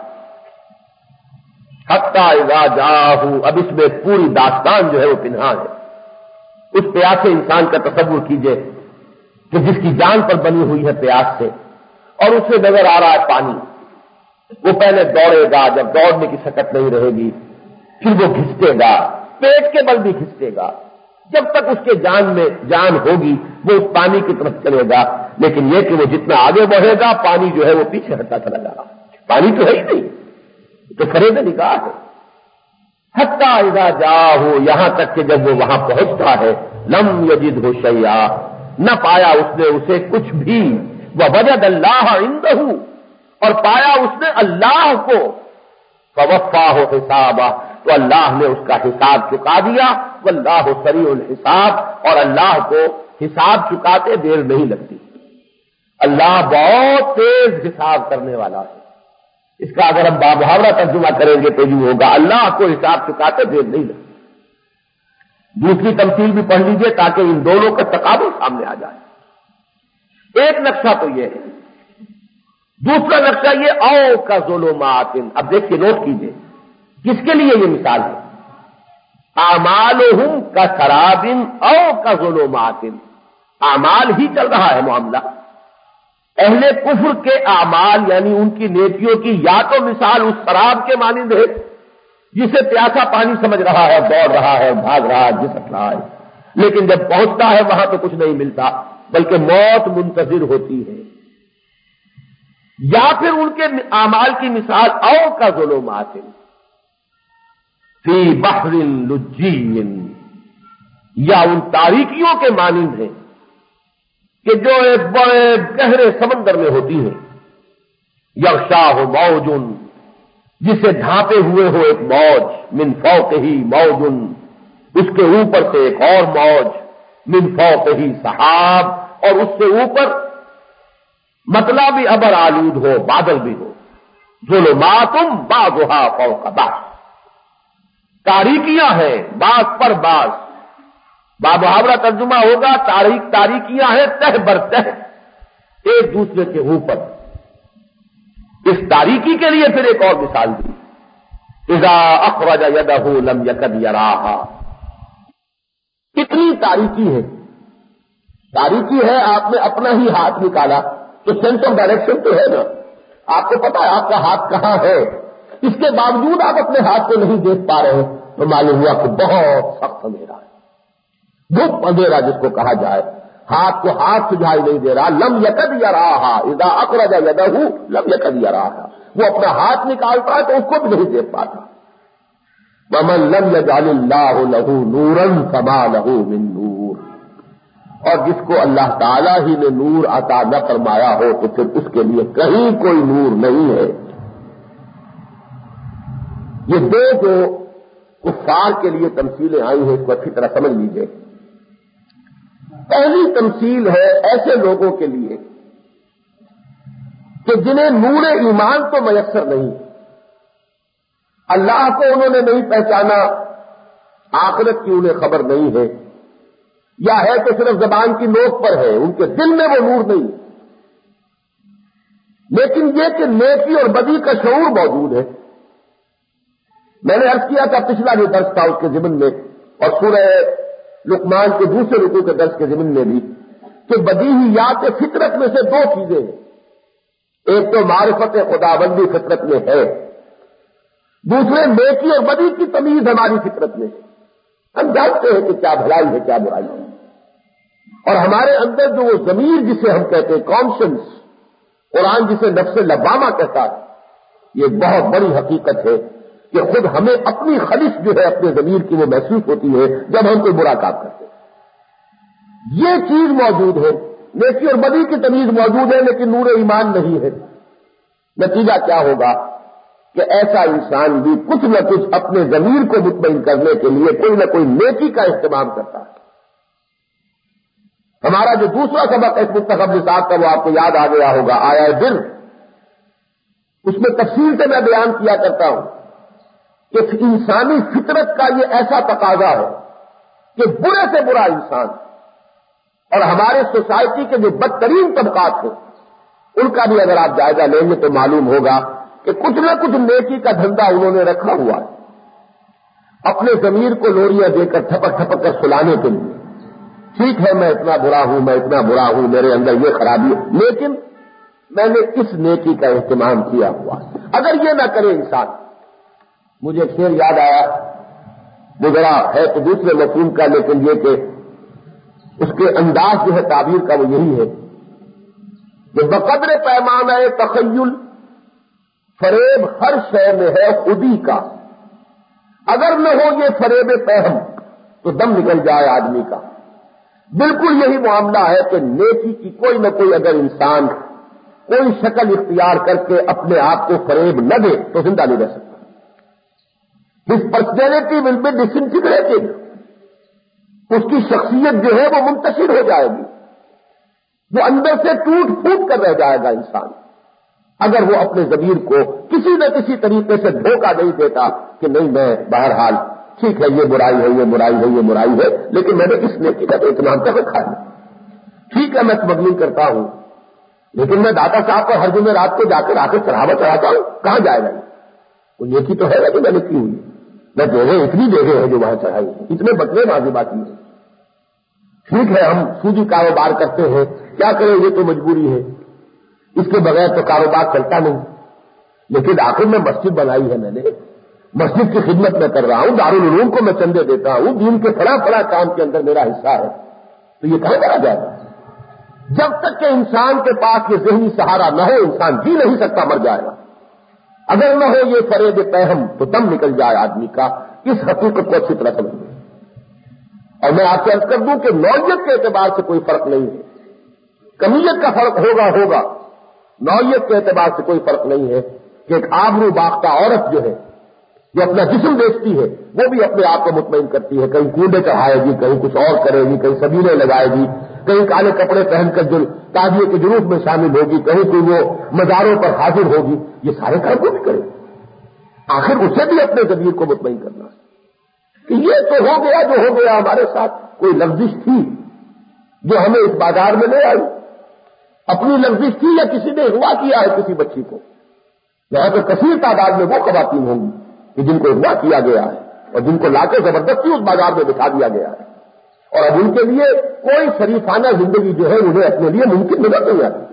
حتی اذا جاءہ، اب اس میں پوری داستان جو ہے وہ پنہان ہے۔ اس پیاسے انسان کا تصور کیجئے کہ جس کی جان پر بنی ہوئی ہے پیاس سے، اور اسے نظر آ رہا ہے پانی، وہ پہلے دوڑے گا، جب دوڑنے کی سکت نہیں رہے گی پھر وہ گھسٹے گا، پیٹ کے بل بھی گھسٹے گا، جب تک اس کے جان میں جان ہوگی وہ اس پانی کی طرف چلے گا، لیکن یہ کہ وہ جتنا آگے بڑھے گا پانی جو ہے وہ پیچھے ہٹتا چلا جا رہا، پانی تو ہے ہی نہیں، تو فریب نگاہ ہے۔ حتی اذا جاءہ، یہاں تک کہ جب وہ وہاں پہنچتا ہے، لم یجدہ شیئا، نہ پایا اس نے اسے کچھ بھی، ووجد اللہ عندہ، اور پایا اس نے اللہ کو، فوفاہ حسابہ، تو اللہ نے اس کا حساب چکا دیا، واللہ سریع الحساب، اور اللہ کو حساب چکاتے دیر نہیں لگتی، اللہ بہت تیز حساب کرنے والا ہے۔ اس کا اگر ہم بامحاورہ ترجمہ کریں گے تو یوں ہوگا، اللہ کو حساب چکاتے دیر نہیں لگتی۔ دوسری تمثیل بھی پڑھ لیجئے تاکہ ان دونوں کا تقابل سامنے آ جائے۔ ایک نقشہ تو یہ ہے، دوسرا نقشہ یہ او کا ظلمات، اب دیکھیے نوٹ کیجئے کس کے لیے یہ مثال ہے، اعمالہم کا سراب او کا ظلمات، اعمال ہی چل رہا ہے معاملہ۔ اہل کفر کے اعمال یعنی ان کی نیکیوں کی یا تو مثال اس سراب کے مانند ہے جسے پیاسا پانی سمجھ رہا ہے، دوڑ رہا ہے، بھاگ رہا ہے، جسٹ رہا ہے، لیکن جب پہنچتا ہے وہاں تو کچھ نہیں ملتا بلکہ موت منتظر ہوتی ہے، یا پھر ان کے اعمال کی مثال او کا ظلمات فی بحر لجی، یا ان تاریکیوں کے مانند ہیں کہ جو ایک بڑے گہرے سمندر میں ہوتی ہے، یغشاہ موج، جسے ڈھانپے ہوئے ہو ایک موج، من فوقہ موج، اس کے اوپر سے ایک اور موج، من فوقہ سحاب، اور اس سے اوپر مطلع بھی ابر آلود ہو، بادل بھی ہو، ظلمات بعضھا فوق بعض، تاریکیاں ہیں بعض پر بعض، بامحاورہ ترجمہ ہوگا تاریک تاریکیاں ہیں تہ بر تہ، ایک دوسرے کے اوپر۔ اس تاریکی کے لیے پھر ایک اور مثال دی، اذا اخرج یدہ لم یکد یراہا، کتنی تاریکی ہے، تاریکی ہے، آپ نے اپنا ہی ہاتھ نکالا تو سینس آف ڈائریکشن تو ہے نا، آپ کو پتا ہے آپ کا ہاتھ کہاں ہے، اس کے باوجود آپ اپنے ہاتھ کو نہیں دیکھ پا رہے تو معلوم ہوا کہ بہت سخت اندھیرا ہے، دھوپ اندھیرا جس کو کہا جائے، ہاتھ کو ہاتھ سجھائی نہیں دے رہا، لم یکد یراہا، اذا اخرج یدہ لم یکد یراہا، وہ اپنا ہاتھ نکالتا ہے تو اس کو بھی نہیں دیکھ پاتا۔ ومن لم یجعل اللہ لہ نورا فما لہ من نور، اور جس کو اللہ تعالی ہی نے نور عطا نہ فرمایا ہو تو پھر اس کے لیے کہیں کوئی نور نہیں ہے۔ یہ دو جو کفار کے لیے تمثیلیں آئی ہیں اس کو اچھی طرح سمجھ لیجیے۔ پہلی تمثیل ہے ایسے لوگوں کے لیے کہ جنہیں نور ایمان تو میسر نہیں، اللہ کو انہوں نے نہیں پہچانا، آخرت کی انہیں خبر نہیں ہے، یا ہے تو صرف زبان کی نوک پر ہے، ان کے دل میں وہ نور نہیں، لیکن یہ کہ نیکی اور بدی کا شعور موجود ہے۔ میں نے عرض کیا تھا پچھلا جو درس تھا اس کے ضمن میں، اور سورہ لقمان کے دوسرے رکوع کے درس کے ضمن میں بھی، کہ بدیہیات فطرت میں سے دو چیزیں ہیں، ایک تو معرفت خداوندی فطرت میں ہے، دوسرے نیکی اور بدی کی تمیز ہماری فطرت میں ہے، ہم جانتے ہیں کہ کیا بھلائی ہے کیا برائی ہے، اور ہمارے اندر جو وہ ضمیر جسے ہم کہتے ہیں کانشنس، قرآن جسے نفس لوامہ کہتا ہے، یہ بہت بڑی حقیقت ہے کہ خود ہمیں اپنی خلش جو ہے اپنے ضمیر کی وہ محسوس ہوتی ہے جب ہم کوئی برا کام کرتے ہیں، یہ چیز موجود ہے، نیکی اور بدی کی تمیز موجود ہے لیکن نور ایمان نہیں ہے۔ نتیجہ کیا ہوگا کہ ایسا انسان بھی کچھ نہ کچھ اپنے ضمیر کو مطمئن کرنے کے لیے کوئی نہ کوئی نیکی کا اہتمام کرتا ہے۔ ہمارا جو دوسرا سبق ہے منتخب نصاب کا وہ آپ کو یاد آ گیا ہوگا، آیا ہے بر، اس میں تفصیل سے میں بیان کیا کرتا ہوں کہ انسانی فطرت کا یہ ایسا تقاضا ہے کہ برے سے برا انسان اور ہمارے سوسائٹی کے جو بدترین طبقات ہیں ان کا بھی اگر آپ جائزہ لیں گے تو معلوم ہوگا کہ کچھ نہ کچھ نیکی کا دھندا انہوں نے رکھا ہوا ہے، اپنے ضمیر کو لوریاں دے کر ٹھپک ٹھپک کر سلانے کے لیے، ٹھیک ہے میں اتنا برا ہوں، میں اتنا برا ہوں، میرے اندر یہ خرابی ہے، لیکن میں نے اس نیکی کا اہتمام کیا ہوا۔ اگر یہ نہ کرے انسان، مجھے ایک شعر یاد آیا، وہ ذرا ہے تو دوسرے مفہوم کا لیکن یہ کہ اس کے انداز جو ہے تعبیر کا وہ یہی ہے کہ بقدر پیمانہ تخیل فریب ہر شے میں ہے خودی کا، اگر نہ ہو یہ فریب فہم تو دم نکل جائے آدمی کا۔ بالکل یہی معاملہ ہے کہ نیکی کی کوئی نہ کوئی اگر انسان کوئی شکل اختیار کر کے اپنے آپ کو فریب نہ دے تو زندہ نہیں رہ سکتا۔ His personality will be disintegrated. اس کی شخصیت جو ہے وہ منتشر ہو جائے گی، وہ اندر سے ٹوٹ پھوٹ کر رہ جائے گا انسان، اگر وہ اپنے ضمیر کو کسی نہ کسی طریقے سے دھوکہ نہیں دیتا کہ نہیں میں بہرحال ٹھیک ہے یہ برائی ہے یہ برائی ہے یہ برائی ہے لیکن میں نے اس نیکی کا تو اہتمام کر رکھا ہے، ٹھیک ہے میں اسمگلنگ کرتا ہوں لیکن میں داتا صاحب پر ہر جمعے رات کو جا کر آ کر چڑھاوا چڑھاتا ہوں، کہاں جائے گا وہ نیکی تو ہے نا کہ میں نے کی ہوئی، میں جگہ اتنی جگہ ہے جو وہاں چڑھائی اتنے بچنے بازی باقی ہے، ٹھیک ہے ہم سودی کاروبار کرتے ہیں کیا کریں یہ تو مجبوری ہے، اس کے بغیر تو کاروبار چلتا نہیں، لیکن آخر میں مسجد بنائی ہے میں نے، مسجد کی خدمت میں کر رہا ہوں، دارالعلوم کو میں چندے دیتا ہوں، دین کے فلاں فلاں کام کے اندر میرا حصہ ہے، تو یہ کہاں کرا جائے گا؟ جب تک کہ انسان کے پاس یہ ذہنی سہارا نہ ہو انسان جی نہیں سکتا، مر جائے گا، اگر نہ ہو یہ فریب پہم تو دم نکل جائے آدمی کا، اس حقیقت کو اچھی طرح سمجھ لیں۔ اور میں آپ سے عرض کر دوں کہ نوعیت کے اعتبار سے کوئی فرق نہیں ہے، کمیت کا فرق ہوگا ہوگا، نوعیت کے اعتبار سے کوئی فرق نہیں ہے کہ ایک آبرو باختہ عورت جو ہے جو اپنا جسم بیچتی ہے وہ بھی اپنے آپ کو مطمئن کرتی ہے، کہیں کنڈے چڑھائے گی، کہیں کچھ اور کرے گی، کہیں سبیلے لگائے گی، کہیں کالے کپڑے پہن کر جو تازیے کے جلوس میں شامل ہوگی، کہیں کوئی وہ مزاروں پر حاضر ہوگی، یہ سارے کام وہ بھی کرے، آخر اسے بھی اپنے ضمیر کو مطمئن کرنا ہے کہ یہ تو ہو گیا جو ہو گیا، ہمارے ساتھ کوئی لفزش تھی جو ہمیں اس بازار میں لے آئی، اپنی لفزش تھی یا کسی نے ہوا کیا ہے کسی بچی کو، یہاں تو کثیر تعداد میں وہ خواتین ہوں گی کہ جن کو ہوا کیا گیا ہے اور جن کو لا کے زبردستی اس بازار میں بٹھا دیا گیا ہے، اور اب ان کے لیے کوئی شریفانہ زندگی جو ہے انہیں اپنے لیے ممکن نظر نہیں آتی۔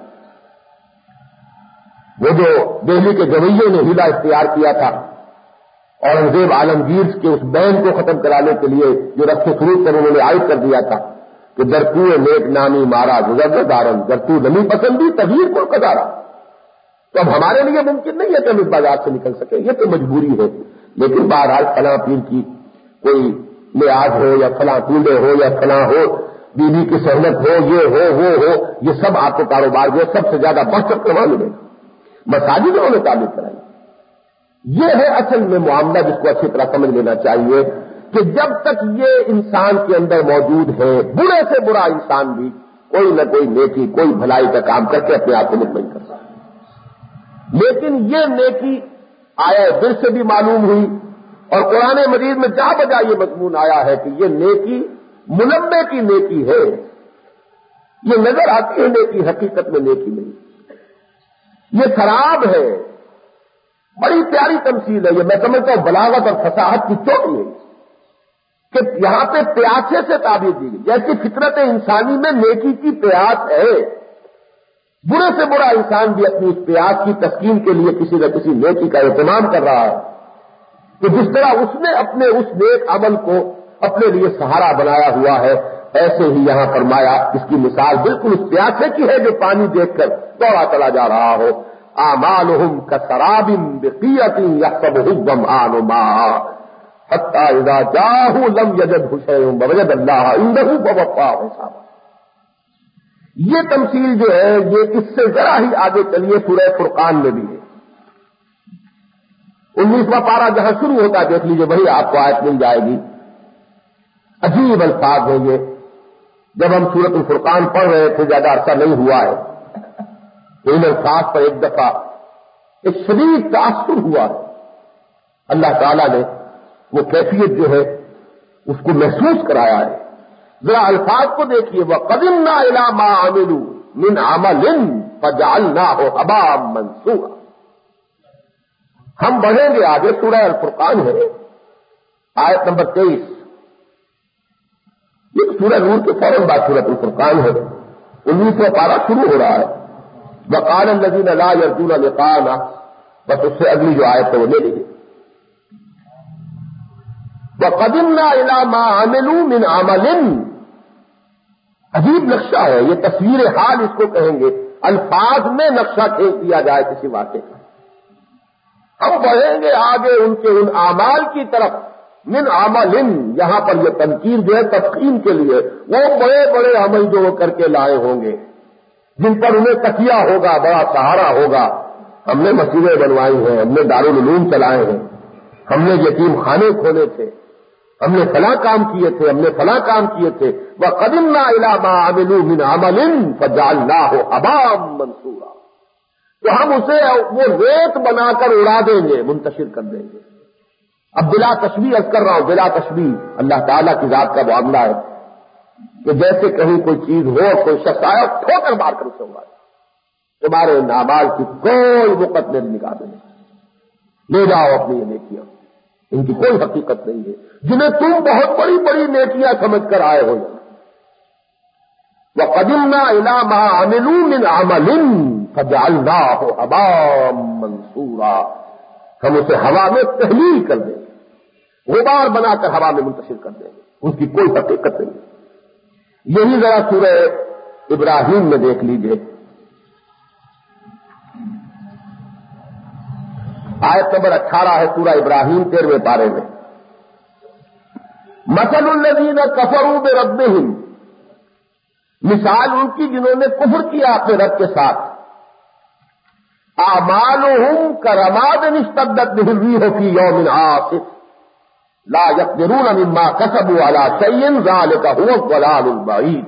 وہ جو دہلی کے گویے نے ہیلا اختیار کیا تھا اورنگزیب عالمگیر کے اس بین کو ختم کرانے کے لیے جو رفع فروغ پر انہوں نے عائد کر دیا تھا کہ درتو نیک نامی مارا گزر دارن درتو نمی پسندی تغیر کو قدارا، تو اب ہمارے لیے ممکن نہیں ہے کہ ہم اس بازار سے نکل سکیں، یہ تو مجبوری ہے، لیکن بہرحال فلاں پیر کی کوئی لحاظ ہو یا فلاں ٹونڈے ہو یا فلاں ہو، بیوی کی سہولت ہو، یہ ہو وہ ہو، یہ سب آپ کو کاروبار جو سب سے زیادہ بڑھ کر کروا ملے گا، مساجد انہوں نے تعمیر کرائی۔ یہ ہے اصل میں معاملہ جس کو اچھی طرح سمجھ لینا چاہیے کہ جب تک یہ انسان کے اندر موجود ہے، برے سے برا انسان بھی کوئی نہ کوئی نیکی کوئی بھلائی کا کام کر کے اپنے آپ کو مطمئن کرتا ہے، لیکن یہ نیکی آیا دل سے بھی معلوم ہوئی، اور قرآن مجید میں جا بجا یہ مضمون آیا ہے کہ یہ نیکی منبع کی نیکی ہے، یہ نظر آتی ہے نیکی، حقیقت میں نیکی نہیں، یہ خراب ہے، بڑی پیاری تمثیل ہے یہ، میں سمجھتا ہوں بلاغت اور فصاحت کی چوٹی ہے کہ یہاں پہ پیاسے سے تعبیر دی گئی، جیسی فطرت انسانی میں نیکی کی پیاس ہے، برے سے برا انسان بھی اپنی اس پیاس کی تسکین کے لیے کسی نہ کسی نیکی کا اہتمام کر رہا ہے، تو جس طرح اس نے اپنے اس نیک عمل کو اپنے لیے سہارا بنایا ہوا ہے، ایسے ہی یہاں فرمایا اس کی مثال بالکل اس پیاسے کی ہے جو پانی دیکھ کر دوڑا چلا جا رہا ہو، اعمالهم كسراب بقيعة يحسبه الظمآن ماء حتى إذا جاءه لم يجده شيئا ووجد الله عنده فوفاه حسابه۔ یہ تمثیل جو ہے یہ اس سے ذرا ہی آگے چلیے سورہ فرقان میں بھی ہے، انیسواں پارہ جہاں شروع ہوتا ہے دیکھ لیجیے وہی آپ کو آیت مل جائے گی، عجیب الفاظ ہیں یہ، جب ہم سورۃ الفرقان پڑھ رہے تھے زیادہ عرصہ نہیں ہوا ہے تو ان الفاظ پر ایک دفعہ ایک شدید تاثر ہوا ہے، اللہ تعالیٰ نے وہ کیفیت جو ہے اس کو محسوس کرایا ہے، ذرا الفاظ کو دیکھیے، وَقَدِمْنَا إِلَىٰ مَا عَمِلُوا مِنْ عَمَلٍ فَجَعَلْنَاهُ هَبَاءً مَنثُورًا۔ ہم بڑھیں گے آگے، سورہ الفرقان ہے آیت نمبر تیئیس، یہ سورہ نور کے فوراً بعد سورۃ الفرقان ہے، انیسواں پارہ شروع ہو رہا ہے، وَقَالَ الَّذِينَ لَا يَرْجُونَ لِقَاءَنَا، بس اس سے اگلی جو آیت ہے وہ لے لیجیے، وَقَدِمْنَا إِلَىٰ مَا عَمِلُوا مِنْ عَمَلٍ، عجیب نقشہ ہے یہ، تصویر حال اس کو کہیں گے، الفاظ میں نقشہ کھینچ دیا جائے کسی واقعے کا، ہم بڑھیں گے آگے ان کے ان اعمال کی طرف، من عمل، یہاں پر یہ تنقید جو ہے تفخیم کے لیے، وہ بڑے بڑے عمل جو وہ کر کے لائے ہوں گے جن پر انہیں تکیہ ہوگا، بڑا سہارا ہوگا، ہم نے مسجدیں بنوائی ہیں، ہم نے دارالعلوم چلائے ہیں، ہم نے یتیم خانے کھولے تھے، ہم نے فلاں کام کیے تھے، ہم نے فلاں کام کیے تھے، وَقَدِمْنَا إِلَىٰ مَا عَمِلُوا مِنْ عَمَلٍ فَجَعَلْنَاهُ هَبَاءً مَّنثُورًا، تو ہم اسے وہ ریت بنا کر اڑا دیں گے، منتشر کر دیں گے۔ اب بلا تشبیہ عرض کر رہا ہوں، بلا تشبیہ اللہ تعالیٰ کی ذات کا معاملہ ہے کہ جیسے کہیں کوئی چیز ہو، کوئی شخص آیا ٹھوکر مار کر اسے اڑا دے، تمہارے اعمال کی کوئی وقت میں نکال نہیں، لے جاؤ اپنی یہ نیکیاں، ان کی کوئی حقیقت نہیں ہے، جنہیں تم بہت بڑی بڑی نیکیاں سمجھ کر آئے ہو۔ وَقَدِمْنَا إِلَىٰ مَا عَمِلُوا مِنْ عَمَلٍ فَجَعَلْنَاهُ هَبَاءً مَّنثُورًا، ہم اسے ہوا میں تحلیل کر دیں گے، غبار بنا کر ہوا میں منتشر کر دیں گے، ان کی کوئی حقیقت نہیں۔ یہی ذرا سورہ ابراہیم میں دیکھ لیجئے، آیت نمبر اٹھارہ ہے سورہ ابراہیم تیرہویں پارے میں، مثل الذین کفروا بربہم، مثال ان کی جنہوں نے کفر کیا اپنے رب کے ساتھ، اعمالهم کرماد اشتدت به الريح في يوم عاصف لا يقدرون مما كسبوا على شيء ذلك هو الضلال البعيد،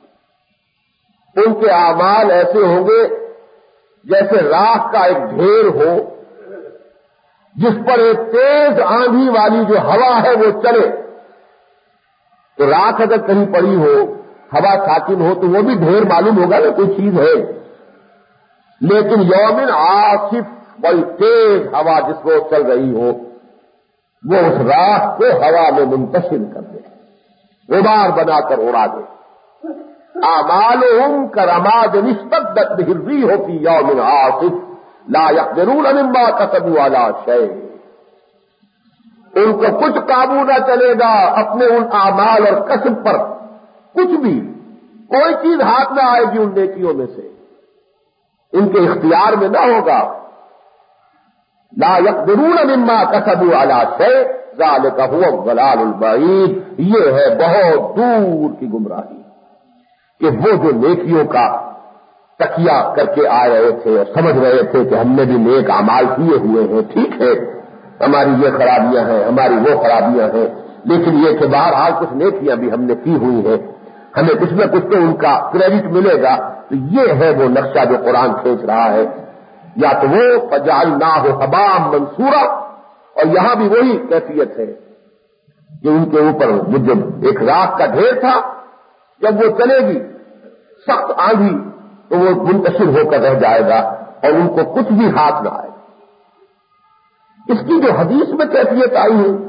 ان کے اعمال ایسے ہوں گے جیسے راکھ کا ایک ڈھیر ہو جس پر ایک تیز آندھی والی جو ہوا ہے وہ چلے، تو راکھ اگر کہیں پڑی ہو، ہوا ساکن ہو تو وہ بھی ڈھیر معلوم ہوگا نا، کوئی چیز ہے، لیکن یومن عاصف بڑی تیز ہوا جس کو چل رہی ہو وہ اس راہ کو ہوا میں منتشر کر دے، غبار بنا کر اڑا دے۔ اعمالهم کرماد اشتدت به الريح في يوم عاصف لا يقدرون مما كسبوا على شيء، ان کو کچھ قابو نہ چلے گا اپنے ان اعمال اور کسب پر، کچھ بھی، کوئی چیز ہاتھ نہ آئے گی ان نیکیوں میں سے، ان کے اختیار میں نہ ہوگا۔ لا يقدرون مما كسبوا على شيء ذلك هو الضلال البعيد، یہ ہے بہت دور کی گمراہی کہ وہ جو نیکیوں کا تکیہ کر کے آ رہے تھے اور سمجھ رہے تھے کہ ہم نے بھی نیک اعمال کیے ہوئے ہیں، ٹھیک ہے ہماری یہ خرابیاں ہیں، ہماری وہ خرابیاں ہیں، لیکن یہ کہ بہرحال کچھ نیکیاں بھی ہم نے کی ہوئی ہیں، ہمیں کچھ نہ کچھ تو ان کا کریڈٹ ملے گا۔ تو یہ ہے وہ نقشہ جو قرآن کھینچ رہا ہے، یا تو وہ فجعلناہ ہباء منثورا، اور یہاں بھی وہی کیفیت ہے کہ ان کے اوپر جو ایک راکھ کا ڈھیر تھا، جب وہ چلے گی سخت آندھی تو وہ منتشر ہو کر رہ جائے گا اور ان کو کچھ بھی ہاتھ نہ آئے۔ اس کی جو حدیث میں کیفیت آئی ہے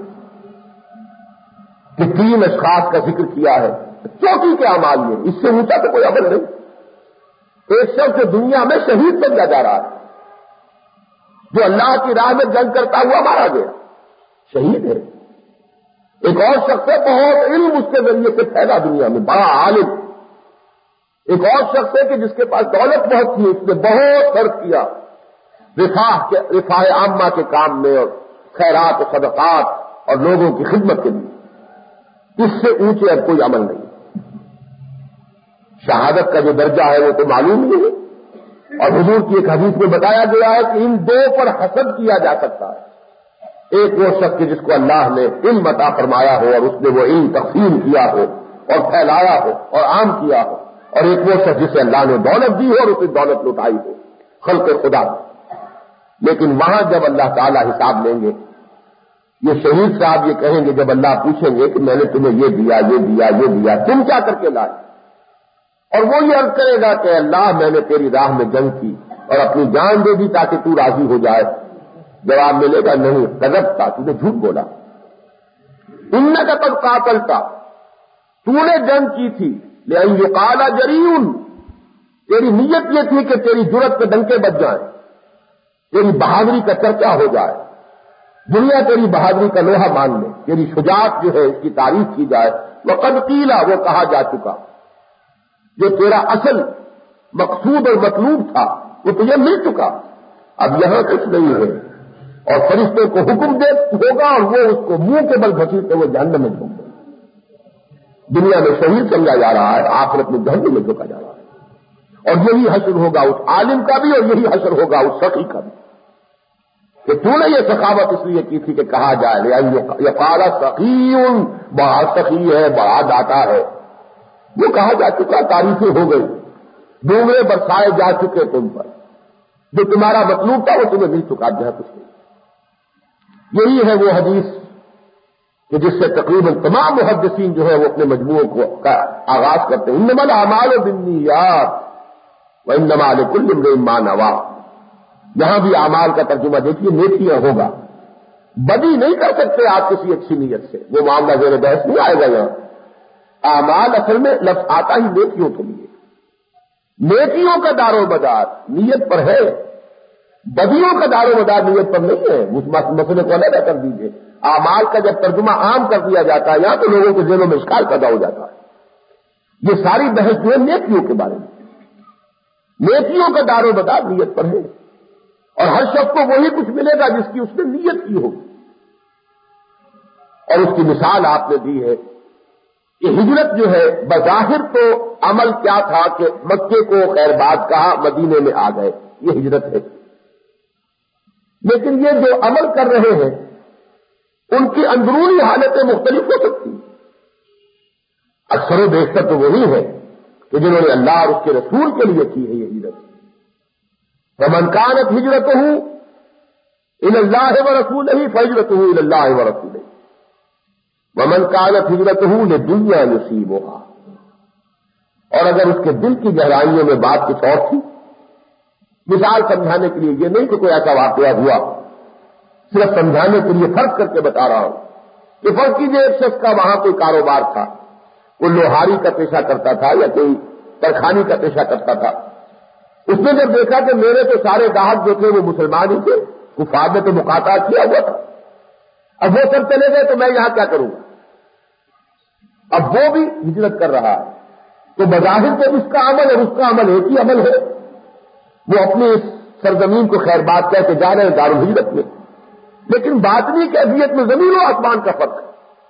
کہ تین اشخاص کا ذکر کیا ہے چوٹی کے اعمال میں، اس سے اونچا تو کوئی عمل نہیں۔ ایک شخص دنیا میں شہید سمجھا جا رہا ہے، جو اللہ کی راہ میں جنگ کرتا ہوا مارا گیا، شہید ہے۔ ایک اور شخص ہے بہت علم اس کے ذریعے سے پھیلا دنیا میں، بڑا عالم۔ ایک اور شخص ہے کہ جس کے پاس دولت بہت تھی، اس نے بہت خرچ کیا رفاہ کے رفاہ عامہ کے کام میں اور خیرات و صدقات اور لوگوں کی خدمت کے لیے۔ اس سے اونچے اب کوئی عمل نہیں۔ شہادت کا جو درجہ ہے وہ تو معلوم نہیں ہے، اور حضور کی ایک حدیث میں بتایا گیا ہے کہ ان دو پر حسد کیا جا سکتا ہے۔ ایک وہ شخص جس کو اللہ نے علم عطا فرمایا ہو اور اس نے وہ علم تقسیم کیا ہو اور پھیلایا ہو اور عام کیا ہو، اور ایک وہ شخص جسے اللہ نے دولت دی ہو اور اسے دولت لٹائی ہو خلق خدا میں۔ لیکن وہاں جب اللہ تعالیٰ حساب لیں گے، یہ شہید صاحب یہ کہیں گے جب اللہ پوچھیں گے کہ میں نے تمہیں یہ دیا یہ دیا یہ دیا تم کیا کر کے لائے، اور وہ یہ عرض کرے گا کہ اللہ میں نے تیری راہ میں جنگ کی اور اپنی جان دے دی تاکہ تو راضی ہو جائے۔ جواب ملے گا نہیں، کذبتا، تو نے جھوٹ بولا، انک قد قاتلتا، تو نے جنگ کی تھی، لئن یقال جریء، تیری نیت یہ تھی کہ تیری جرت پہ ڈنکے بج جائیں، تیری بہادری کا چرچا ہو جائے، دنیا تیری بہادری کا لوہا مان لے، تیری شجاعت جو ہے اس کی تعریف کی جائے۔ وقد قیل، وہ کہا جا چکا، جو تیرا اصل مقصود اور مطلوب تھا وہ تجھے مل چکا، اب یہاں کچھ نہیں ہے۔ اور فرشتوں کو حکم دے ہوگا اور وہ اس کو منہ کے بل گھسیٹتے ہوئے جہنم میں جھونک دیں۔ دنیا میں شہید سمجھا جا رہا ہے، آخرت میں جہنم میں جھونکا جا رہا ہے، اور یہی حشر ہوگا اس عالم کا بھی اور یہی حشر ہوگا اس فقیہ کا بھی۔ کہ تو نے یہ سخاوت اس لیے کی تھی کہ کہا جائے یقال سخی، بڑا سخی ہے، بڑا داتا ہے. وہ کہا جا چکا، تعریفیں ہو گئی، ڈونگرے برسائے جا چکے تم پر، جو تمہارا مطلوب تھا وہ تمہیں مل چکا جو ہے کچھ نہیں. یہی ہے وہ حدیث کہ جس سے تقریباً تمام محدثین جو ہے وہ اپنے مجموعوں کو کا آغاز کرتے ہیں. انما الاعمال بالنیات وانما لکل امرئ ما نوى. یہاں بھی اعمال کا ترجمہ دیکھیے نیکیاں ہوگا. بدی نہیں کر سکتے آپ کسی اچھی نیت سے، وہ معاملہ زیر بحث نہیں آئے گا. یہاں اعمال اصل میں لفظ آتا ہی نیکیوں کے لیے. نیکیوں کا دار و مدار نیت پر ہے، بدیوں کا دار و مدار نیت پر نہیں ہے. اس مسئلے کو علیحدہ کر دیجیے. اعمال کا جب ترجمہ عام کر دیا جاتا ہے یہاں تو لوگوں کے ذہنوں میں اشکال پیدا ہو جاتا ہے. یہ ساری بحث جو ہے نیکیوں کے بارے میں، نیکیوں کا دار و مدار نیت پر ہے، اور ہر شخص کو وہی کچھ ملے گا جس کی اس نے نیت کی ہوگی. اور اس کی مثال آپ نے دی ہے کہ ہجرت جو ہے بظاہر تو عمل کیا تھا کہ مکے کو خیر باد کہا، مدینے میں آ گئے، یہ ہجرت ہے. لیکن یہ جو عمل کر رہے ہیں ان کی اندرونی حالتیں مختلف ہو سکتی ہیں. اکثر و بیشتر تو وہی ہے کہ جنہوں نے اللہ اور اس کے رسول کے لیے کی ہے یہ ہجرت. ومن كانت هجرته الى الله ورسوله فهجرته الى الله ورسوله ومن كانت هجرته لدنيا يصيبها. اور اگر اس کے دل کی گہرائیوں میں بات کچھ اور تھی، مثال سمجھانے کے لیے، یہ نہیں کہ کوئی ایسا واقعہ ہوا، صرف سمجھانے کے لیے فرض کر کے بتا رہا ہوں کہ فرض کیجیے ایک شخص کا وہاں کوئی کاروبار تھا، کوئی لوہاری کا پیشہ کرتا تھا یا کوئی ترخانی کا پیشہ کرتا تھا. اس نے جب دیکھا کہ میرے تو سارے گاہک جو تھے وہ مسلمان ہی تھے، کفار نے تو مقاطعہ کیا ہوا تھا، اب وہ سب چلے گئے تو میں یہاں کیا کروں گا. اب وہ بھی ہجرت کر رہا ہے تو بظاہر تو اس کا عمل اور اس کا عمل ایک ہی عمل ہے. وہ اپنی اس سرزمین کو خیر بات کہہ کے جا رہے ہیں دارالہجرت میں، لیکن باطنی کیفیت میں زمین و آسمان کا فرق ہے.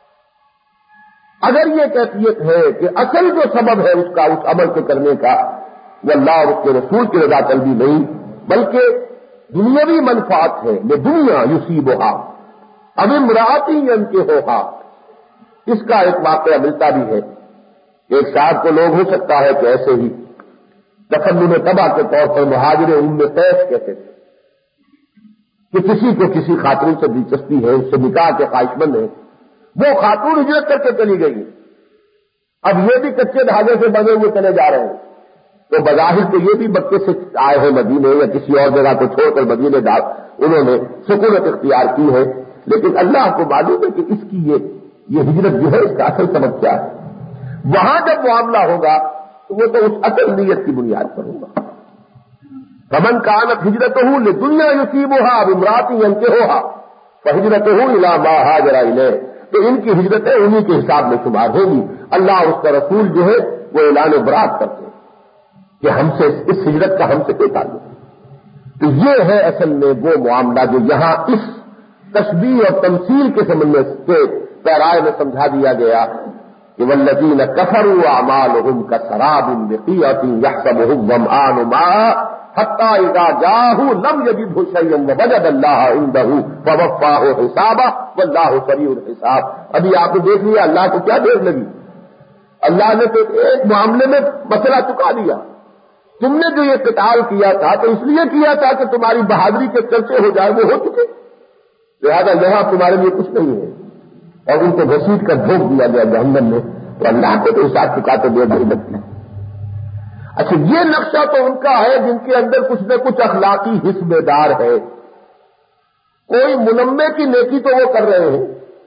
اگر یہ کیفیت ہے کہ اصل جو سبب ہے اس کا اس عمل کو کرنے کا وہ اللہ اور اس کے رسول کی رضا طلبی نہیں بلکہ دنیاوی منفعت ہے، یہ دنیا یصیبھا اب امراتی ینکحھا. اس کا ایک واقعہ ملتا بھی ہے. ایک صاحب کو لوگ ہو سکتا ہے کہ ایسے ہی تفنن تباہ کے طور پر مہاجر ام قیس کہتے تھے کہ کسی کو کسی خاتون سے دلچسپی ہے، اس سے نکاح کے خواہشمند ہے، وہ خاتون ہجرت کر کے چلی گئی. اب یہ بھی کچے دھاگے سے بنے ہوئے چلے جا رہے ہیں، تو بظاہر تو یہ بھی مکے سے آئے ہیں مدینے یا کسی اور جگہ کو چھوڑ کر مدینے ڈال انہوں نے سکونت اختیار کی ہے، لیکن اللہ کو معلوم ہے کہ اس کی یہ یہ ہجرت جو ہے اس کا اصل سبب کیا ہے. وہاں جب معاملہ ہوگا تو وہ تو اس اصل نیت کی بنیاد پر ہوگا. فمن كانت هجرته لدنيا يصيبها بامرأة ينكحها فهجرته الى ما هاجر اليه. تو ان کی ہجرتیں انہی کے حساب میں شمار ہوگی. اللہ اور اس کا رسول جو ہے وہ اعلان برات کرتے ہیں کہ ہم سے اس ہجرت کا ہم سے کوئی تعلق نہیں. تو یہ ہے اصل میں وہ معاملہ جو یہاں اس تشبیہ اور تمثیل کے سمجھنے سے پیرائے میں سمجھا دیا گیا کہ والذین کفروا اعمالهم کسراب بقیعۃ یحسبه الظمآن ماء حتی اذا جاءه لم یجدہ شیئا ووجد اللہ عنده فوفاہ حسابہ واللہ سریع الحساب. ابھی آپ نے دیکھ لیا اللہ کو کیا دیر لگی. اللہ نے تو ایک معاملے میں مسئلہ چکا دیا. تم نے جو یہ قتال کیا تھا تو اس لیے کیا تھا کہ تمہاری بہادری کے چرچے ہو جائے، وہ ہو چکے، لہذا یہاں تمہارے لیے کچھ نہیں ہے. اور ان کو گھسیٹ کر ڈھونک دیا گیا جہنم میں. تو اللہ کو تو ساتھ چکاتے دیر نہیں لگتی. اچھا یہ نقشہ تو ان کا ہے جن کے اندر کچھ نہ کچھ اخلاقی حص بیدار ہے. کوئی منمے کی نیکی تو وہ کر رہے ہیں.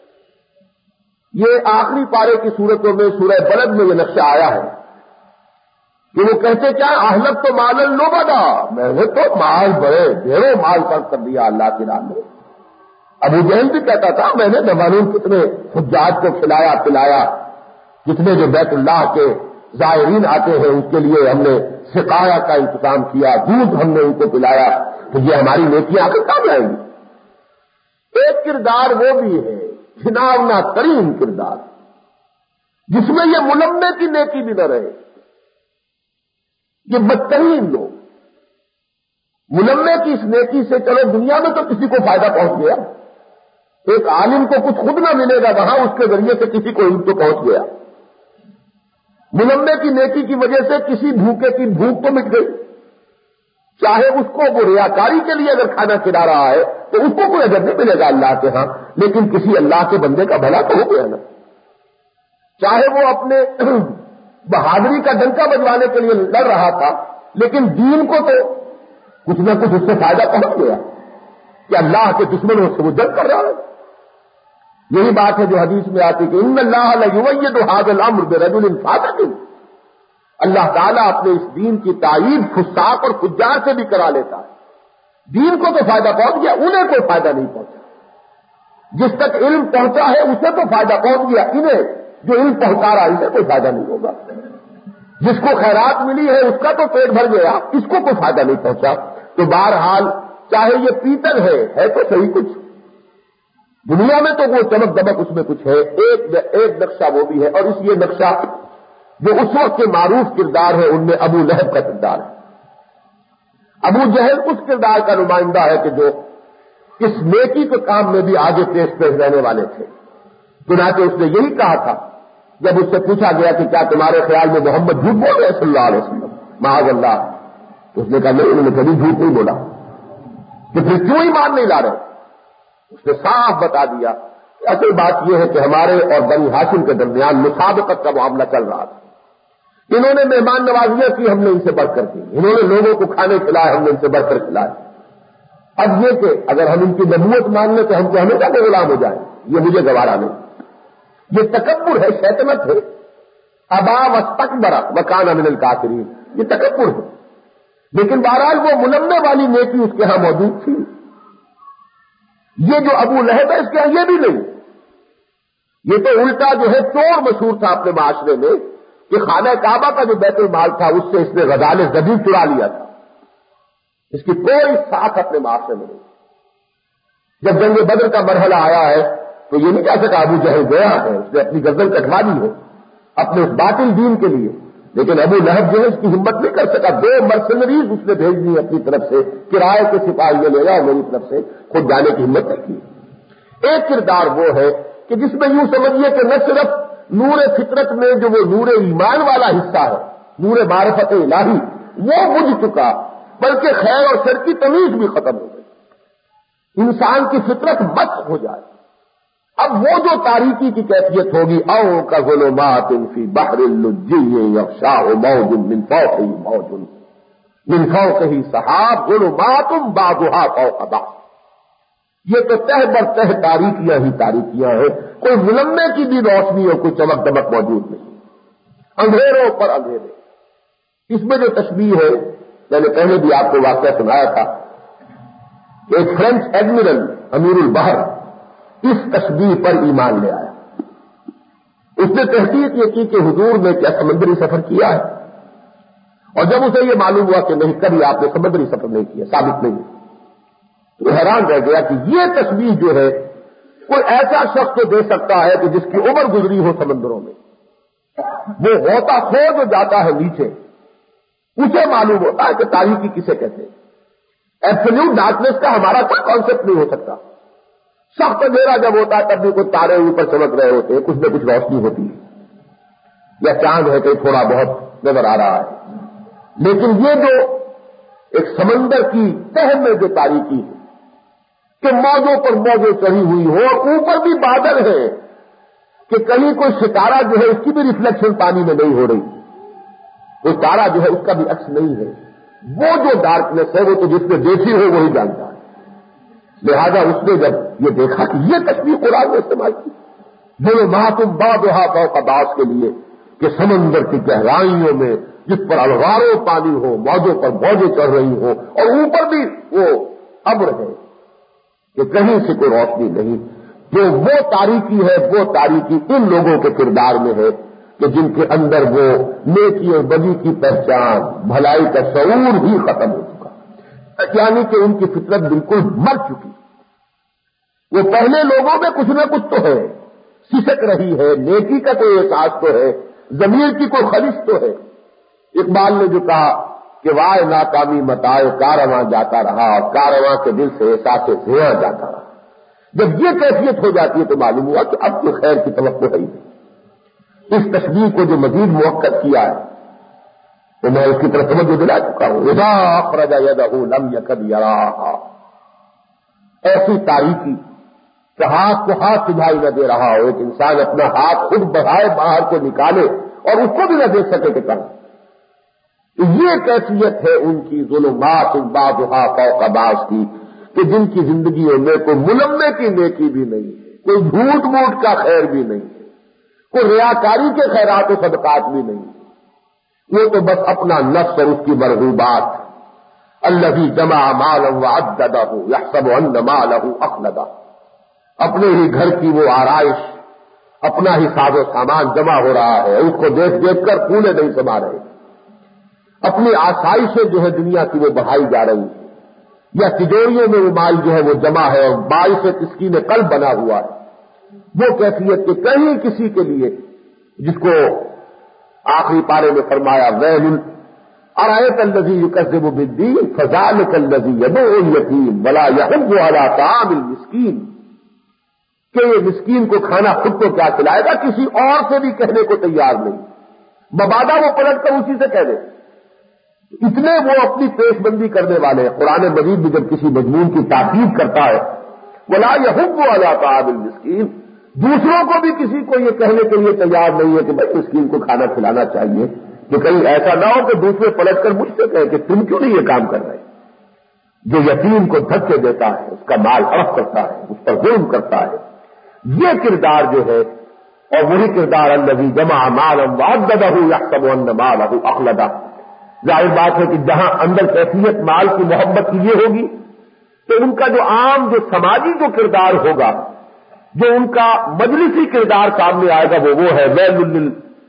یہ آخری پارے کی صورتوں میں سورہ بلد میں یہ نقشہ آیا ہے کہ وہ کہتے کیا اہلک تو مال لبدا، میں نے تو مال بڑے ڈھیروں مال خرچ کر دیا اللہ کی راہ میں. ابو جہل بھی کہتا تھا میں نے نوانون کتنے حجاج کو کھلایا پلایا، جتنے جو بیت اللہ کے زائرین آتے ہیں ان کے لیے ہم نے سقایا کا انتظام کیا، دودھ ہم نے ان کو پلایا. تو یہ ہماری نیکیاں آخر کہاں جائیں گی. ایک کردار وہ بھی ہے گھناؤنا ترین کردار جس میں یہ منمے کی نیکی بھی نہ رہے. یہ بدترین لوگ منمے کی اس نیکی سے چلو دنیا میں تو کسی کو فائدہ پہنچ گیا، ایک عالم کو کچھ خود نہ ملے گا، وہاں اس کے ذریعے سے کسی کو علم تو پہنچ گیا۔ منمے کی نیکی کی وجہ سے کسی بھوکے کی بھوک تو مٹ گئی، چاہے اس کو وہ ریاکاری کے لیے اگر کھانا کھلا رہا ہے تو اس کو کوئی اجر نہیں ملے گا اللہ کے ہاں، لیکن کسی اللہ کے بندے کا بھلا تو ہو گیا نا۔ چاہے وہ اپنے بہادری کا ڈنکا بجوانے کے لیے لڑ رہا تھا، لیکن دین کو تو کچھ نہ کچھ اس سے فائدہ پہنچ گیا کہ اللہ کے دشمنوں سے وہ جنگ کر رہا ہے۔ یہی بات ہے جو حدیث میں آتی کہ ان اللہ لیؤید ھذا الامر برجل فاسق، اللہ تعالیٰ اپنے اس دین کی تائید فساق اور فجار سے بھی کرا لیتا ہے۔ دین کو تو فائدہ پہنچ گیا، انہیں کوئی فائدہ نہیں پہنچا۔ جس تک علم پہنچا ہے اسے تو فائدہ پہنچ گیا، انہیں جو علم پہنچا رہا اسے کوئی فائدہ نہیں ہوگا۔ جس کو خیرات ملی ہے اس کا تو پیٹ بھر گیا، اس کو کوئی فائدہ نہیں پہنچا۔ تو بہرحال چاہے یہ پیتل ہے ہے تو صحیح کچھ، دنیا میں تو وہ چمک دمک اس میں کچھ ہے، ایک ایک نقشہ وہ بھی ہے، اور اس یہ نقشہ جو اس وقت کے معروف کردار ہے ان میں ابو لہب کا کردار ہے۔ ابو جہل اس کردار کا نمائندہ ہے کہ جو اس نیکی کے کام میں بھی آگے پیش پیش رہنے والے تھے۔ چنانچہ اس نے یہی کہا تھا جب اس سے پوچھا گیا کہ کیا تمہارے خیال میں محمد جھوٹ بول رہے صلی اللہ علیہ وسلم، معاذ اللہ، تو اس نے کہا نہیں، انہوں نے کبھی جھوٹ نہیں بولا، کہ پھر کیوں ایمان نہیں لا رہے؟ اس نے صاف بتا دیا کہ اصل بات یہ ہے کہ ہمارے اور بنی ہاشم کے درمیان مسابقت کا معاملہ چل رہا تھا۔ انہوں نے مہمان نوازیاں کی، ہم نے ان سے بڑھ کر کی، انہوں نے لوگوں کو کھانے کھلائے، ہم نے ان سے بڑھ کر کھلائے۔ اب یہ کہ اگر ہم ان کی نبوت مان لیں تو ہم کو ہمیشہ کے غلام ہو جائیں، یہ مجھے گوارا نہیں۔ یہ تکبر ہے، شیطنت ہے، ابا واستکبر وکان من الکافرین، یہ تکبر ہے۔ لیکن بہرحال وہ منمے والی نیکی اس کے ہاں موجود تھی۔ یہ جو ابو لہب ہے اس کے ہاں یہ بھی نہیں، یہ تو الٹا جو ہے چور مشہور تھا اپنے معاشرے میں کہ خانہ کعبہ کا جو بیت المال تھا اس سے اس نے غزال زبی چرا لیا تھا، اس کی کوئی ساتھ اپنے معاشرے میں نہیں۔ جب جنگ بدر کا مرحلہ آیا ہے تو یہ نہیں کہہ سکا ابو جہل گیا ہے، اس نے اپنی گردن کٹوا دی ہے اپنے اس باطل دین کے لیے، لیکن ابو لہب جو ہے اس کی ہمت نہیں کر سکا۔ دو مرسنریز اس نے بھیج دی اپنی طرف سے، کرائے کے سپاہی لے جاؤ میری طرف سے، خود جانے کی ہمت نہیں کی۔ ایک کردار وہ ہے کہ جس میں یوں سمجھیے کہ نہ صرف نور فطرت میں جو وہ نور ایمان والا حصہ ہے، نور معرفت الہی، وہ بجھ چکا، بلکہ خیر اور شر کی تمیز بھی ختم ہو گئی، انسان کی فطرت مسخ ہو جائے۔ اب وہ جو تاریکی کی کیفیت ہوگی، او کا ظلمات فی بحر اللجی یغشاہ موج من فوقہ موج من فوقہ سحاب ظلمات بعضها فوق بعض، یہ تو تہ بر تہ تاریکیاں ہی تاریکیاں ہیں، کوئی ملمے کی بھی روشنی اور کوئی چمک دمک موجود نہیں، اندھیروں پر اندھیرے۔ اس میں جو تشبیہ ہے، میں نے پہلے بھی آپ کو واقعہ سنایا تھا کہ ایک فرینچ ایڈمرل امیر البحر اس تشبیہ پر ایمان لے آیا۔ اس نے تحقیق یہ کی کہ حضور نے کیا سمندری سفر کیا ہے، اور جب اسے یہ معلوم ہوا کہ نہیں، کبھی آپ نے سمندری سفر نہیں کیا، ثابت نہیں، تو حیران رہ گیا کہ یہ تشبیہ جو ہے کوئی ایسا شخص تو دے سکتا ہے کہ جس کی عمر گزری ہو سمندروں میں، وہ غوطہ خور جو جاتا ہے نیچے، اسے معلوم ہوتا ہے کہ تاریکی کسے کہتے ہیں۔ ایبسلیوٹ ڈارکنیس کا ہمارا کوئی کانسیپٹ نہیں ہو سکتا۔ سخت اندھیرا جب ہوتا ہے تب بھی کوئی تارے اوپر چمک رہے ہوتے ہیں، کچھ نہ کچھ روشنی ہوتی ہے، یا چاند ہے کہ تھوڑا بہت نظر آ رہا ہے، لیکن یہ جو ایک سمندر کی تہ میں جو تاریکی ہے کہ موجوں پر موجیں چڑھی ہوئی ہو، اور اوپر بھی بادل ہے کہ کہیں کوئی ستارہ جو ہے اس کی بھی ریفلیکشن پانی میں نہیں ہو رہی، کوئی تارا جو ہے اس کا بھی عکس نہیں ہے، وہ جو ڈارکنیس ہے وہ تو جس نے دیکھی ہو وہی جانتا ہے۔ لہذا اس نے جب یہ دیکھا کہ یہ تشبیہ قرآن میں استعمال کی، ظلمات بعضها فوق بعض کے لیے، کہ سمندر کی گہرائیوں میں جس پر الغاروں پانی ہو، موجوں پر موجیں چڑھ رہی ہو، اور اوپر بھی وہ ابر ہے کہ کہیں سے کوئی روشنی نہیں، جو وہ تاریکی ہے، وہ تاریکی ان لوگوں کے کردار میں ہے کہ جن کے اندر وہ نیکی اور بدی کی پہچان، بھلائی کا شعور بھی ختم ہو چکا، یعنی کہ ان کی فطرت بالکل مر چکی۔ وہ پہلے لوگوں میں کچھ نہ کچھ تو ہے، سسک رہی ہے، نیکی کا کوئی احساس تو ہے، ضمیر کی کوئی خلش تو ہے۔ اقبال نے جو کہا کہ وائے ناکامی متائے کارواں جاتا رہا اور کارواں کے دل سے احساس زیاں جاتا رہا. جب یہ کیفیت ہو جاتی ہے تو معلوم ہوا کہ اب تو خیر کی توقع ہے ہی نہیں. اس تشبیہ کو جو مزید موقع کیا ہے تو میں اس کی طرف توجہ دلا چکا ہوں. اذا اخرج یدہ لم یکد یراہا، ایسی تاریکی کہ ہاتھ کو ہاتھ سجھائی نہ دے رہا ہو، ایک انسان اپنا ہاتھ خود بڑھائے باہر کو نکالے اور اس کو بھی نہ دیکھ سکے کہ کرنا. تو یہ کیفیت ہے ان کی ظلمات بعضھا فوق بعض کی، کہ جن کی زندگیوں میں کوئی ملمے کی نیکی بھی نہیں ہے، کوئی جھوٹ موٹ کا خیر بھی نہیں ہے، کوئی ریاکاری کے خیرات و صدقات بھی نہیں ہے. وہ تو بس اپنا نفس اور اس کی مرغوبات. الذی جمع مالا وعددہ یحسب ان مالہ اخلدہ، اپنے ہی گھر کی وہ آرائش، اپنا ہی ساز و سامان جمع ہو رہا ہے، اس کو دیکھ دیکھ کر پھولے نہیں سما رہے. اپنی آسائشیں جو ہے دنیا کی وہ بڑھائی جا رہی ہیں، یا تجوریوں میں وہ مال جو ہے وہ جمع ہے اور باعث تسکین قلب بنا ہوا ہے. وہ کیفیت کہ کہیں کسی کے لیے، جس کو آخری پارے میں فرمایا ویل ارأیت الذی یکذب بالدین فذلک الذی یدعو الیتیم ولا یحض علی طعام المسکین، کہ یہ مسکین کو کھانا خود کو کیا کھلائے گا، کسی اور سے بھی کہنے کو تیار نہیں، مبادا وہ پلٹ کر اسی سے کہہ دے. اتنے وہ اپنی پیش بندی کرنے والے ہیں. قرآن مجید بھی جب کسی مضمون کی تاکید کرتا ہے ولا یحض علی طعام المسکین، دوسروں کو بھی کسی کو یہ کہنے کے لیے تیار نہیں ہے کہ بھائی مسکین کو کھانا کھلانا چاہیے، کہ کہیں ایسا نہ ہو کہ دوسرے پلٹ کر مجھ سے کہیں کہ تم کیوں نہیں یہ کام کر رہے. جو یتیم کو دھکے دیتا ہے، اس کا مال ہڑپ کرتا ہے، اس پر ظلم کرتا ہے، یہ کردار جو ہے، اور وہی کردار الذی جمع مالا وعددہ یحسب ان مالہ اخلدہ. ظاہر بات ہے کہ جہاں اندر کیفیت مال کی محبت کی یہ ہوگی تو ان کا جو عام جو سماجی جو کردار ہوگا، جو ان کا مجلسی کردار سامنے آئے گا، وہ وہ ہے ویل لل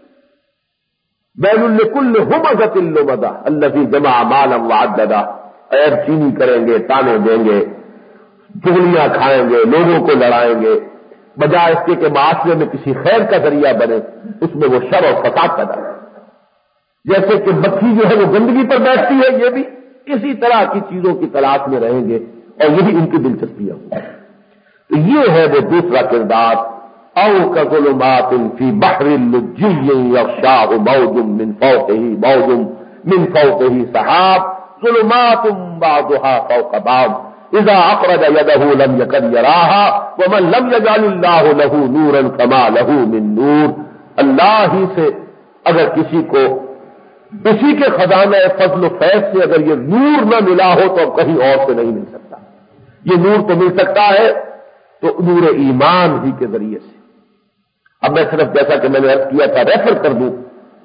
ویل لکل ہمزۃ لمزہ الذی جمع مالا وعددہ. عیب چینی کریں گے، تانے دیں گے، چغلیاں کھائیں گے، لوگوں کو لڑائیں گے، بجائے اس کے کہ معاشرے میں کسی خیر کا ذریعہ بنے، اس میں وہ شر اور فساد پیدا ہے. جیسے کہ مکھی جو ہے وہ گندگی پر بیٹھتی ہے، یہ بھی اسی طرح کی چیزوں کی تلاش میں رہیں گے اور یہی ان کی دلچسپیاں ہوں. تو یہ ہے وہ دوسرا کردار. او کظلمات فی بحر لجی یغشاہ موج من فوقہ موج من فوقہ سحاب ظلمات بعضها فوق بعض اذا اخرج یدہ لم یکد یراہا ومن لم یجعل اللہ لہ نورا فما لہ من نور. اللہ ہی سے اگر کسی کو اسی کے خزانہ فضل و فیض سے اگر یہ نور نہ ملا ہو تو اب کہیں اور سے نہیں مل سکتا. یہ نور تو مل سکتا ہے تو نور ایمان ہی کے ذریعے سے. اب میں صرف جیسا کہ میں نے عرض کیا تھا ریفر کر دوں،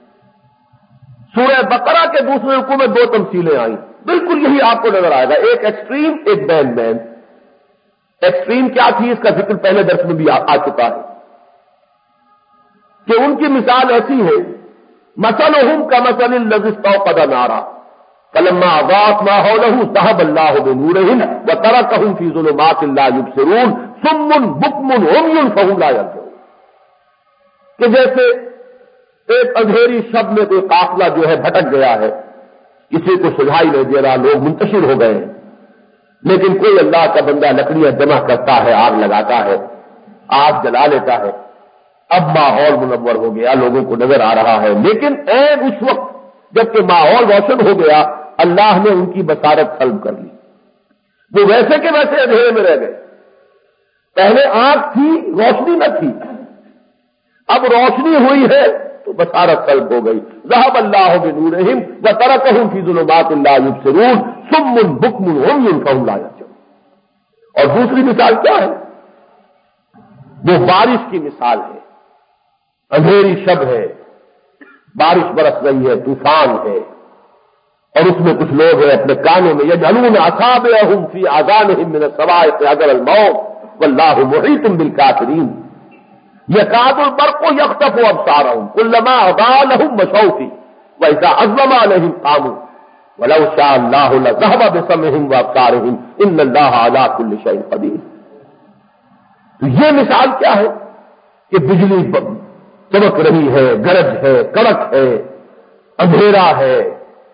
سورہ بقرہ کے دوسرے رکوع میں دو تمثیلیں آئیں، بالکل یہی آپ کو نظر آئے گا، ایک ایکسٹریم ایک بین مین. ایکسٹریم کیا تھی اس کا ذکر پہلے درس میں بھی آ چکا ہے کہ ان کی مثال ایسی ہے مثلهم كمثل الذي استوقد نارا فلما اضاءت ما حوله ذهب الله بنورهم وتركهم في ظلمات لا يبصرون صم بكم عمي فهم لا يرجعون. کہ جیسے ایک اندھیری شب میں کوئی قافلہ جو ہے بھٹک گیا ہے، کسی کو سجھائی نہیں دے رہا، لوگ منتشر ہو گئے ہیں، لیکن کوئی اللہ کا بندہ لکڑیاں جمع کرتا ہے، آگ لگاتا ہے، آگ جلا لیتا ہے. اب ماحول منور ہو گیا، لوگوں کو نظر آ رہا ہے، لیکن عین اس وقت جبکہ ماحول روشن ہو گیا اللہ نے ان کی بصارت سلب کر لی. وہ ویسے کہ ویسے اندھیرے میں رہ گئے. پہلے آنکھ تھی، روشنی نہ تھی، اب روشنی ہوئی ہے تو بصارت سلب ہو گئی. ذهب اللہ بنورہم وترکہم فی ظلمات لا یبصرون صم بکم عمی فہم لا یرجعون. اور دوسری مثال کیا ہے؟ وہ بارش کی مثال ہے. اندھیری شب ہے، بارش برس رہی ہے، طوفان ہے، اور اس میں کچھ لوگ ہیں اپنے کانوں میں یجعلون اصابعهم فی آذانهم من الصواعق حذر الموت واللہ محیط بالکافرین یکاد البرق یخطف ابصارهم کلما اضاء لهم مشوا فیہ واذا اظلم علیہم قاموا ولو شاء اللہ لذهب بسمعهم وابصارهم ان اللہ علی کل شیء قدیر. تو یہ مثال کیا ہے کہ بجلی چمک رہی ہے، گرج ہے، کڑک ہے، اندھیرا ہے،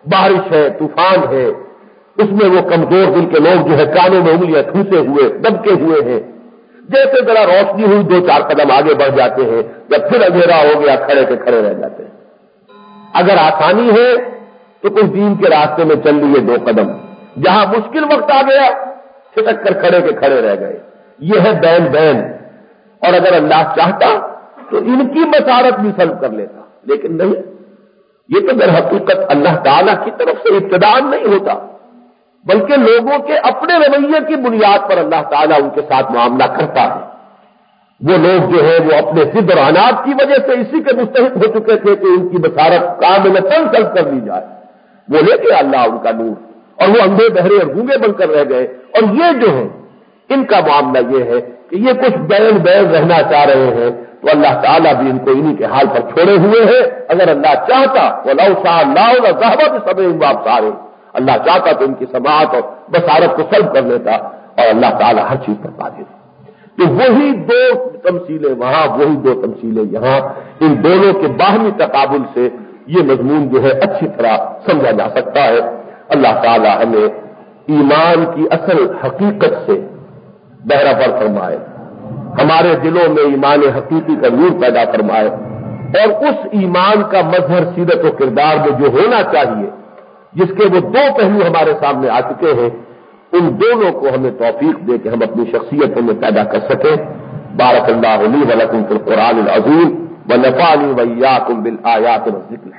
بارش ہے، طوفان ہے، اس میں وہ کمزور دل کے لوگ جو ہے کانوں میں انگلیاں ٹھوسے ہوئے دبکے ہوئے ہیں، جیسے ذرا روشنی ہوئی دو چار قدم آگے بڑھ جاتے ہیں، جب پھر اندھیرا ہو گیا کھڑے کے کھڑے رہ جاتے ہیں۔ اگر آسانی ہے تو کوئی دین کے راستے میں چل لیے دو قدم، جہاں مشکل وقت آ گیا چھٹک کر کھڑے کے کھڑے رہ گئے۔ یہ ہے بین بین، اور اگر اللہ چاہتا تو ان کی بصارت بھی سلب کر لیتا، لیکن نہیں، یہ تو در حقیقت اللہ تعالیٰ کی طرف سے ابتداء نہیں ہوتا، بلکہ لوگوں کے اپنے رویے کی بنیاد پر اللہ تعالیٰ ان کے ساتھ معاملہ کرتا ہے۔ وہ لوگ جو ہے وہ اپنے ضد اور عناد کی وجہ سے اسی کے مستحق ہو چکے تھے کہ ان کی بصارت کاملتاً سلب کر لی جائے، وہ لے کے اللہ ان کا نور، اور وہ اندھے بہرے اور گونگے بن کر رہ گئے۔ اور یہ جو ہے ان کا معاملہ یہ ہے کہ یہ کچھ بین بین رہنا چاہ رہے ہیں، تو اللہ تعالیٰ بھی ان کو انہی کے حال پر چھوڑے ہوئے ہیں۔ اگر اللہ چاہتا وَلَوْ شَاءَ اللَّهُ لَذَهَبَ بِسَمْعِهِمْ وَأَبْصَارِهِمْ، اللہ چاہتا تو ان کی سماعت اور بصارت کو سلب کر لیتا، اور اللہ تعالیٰ ہر چیز پر قادر ہے۔ تو وہی دو تمثیلیں وہاں، وہی دو تمثیلیں یہاں، ان دونوں کے باہمی تقابل سے یہ مضمون جو ہے اچھی طرح سمجھا جا سکتا ہے۔ اللہ تعالیٰ ہمیں ایمان کی اصل حقیقت سے بہرہ فرمائے، ہمارے دلوں میں ایمان حقیقی کا نور پیدا فرمائے، اور اس ایمان کا مظہر سیرت و کردار میں جو ہونا چاہیے، جس کے وہ دو پہلو ہمارے سامنے آ چکے ہیں، ان دونوں کو ہمیں توفیق دے کہ ہم اپنی شخصیتوں میں پیدا کر سکیں۔ بارک اللہ لی و لکم فی القرآن العظیم ونفعنی وإیاکم بالآیات والذکر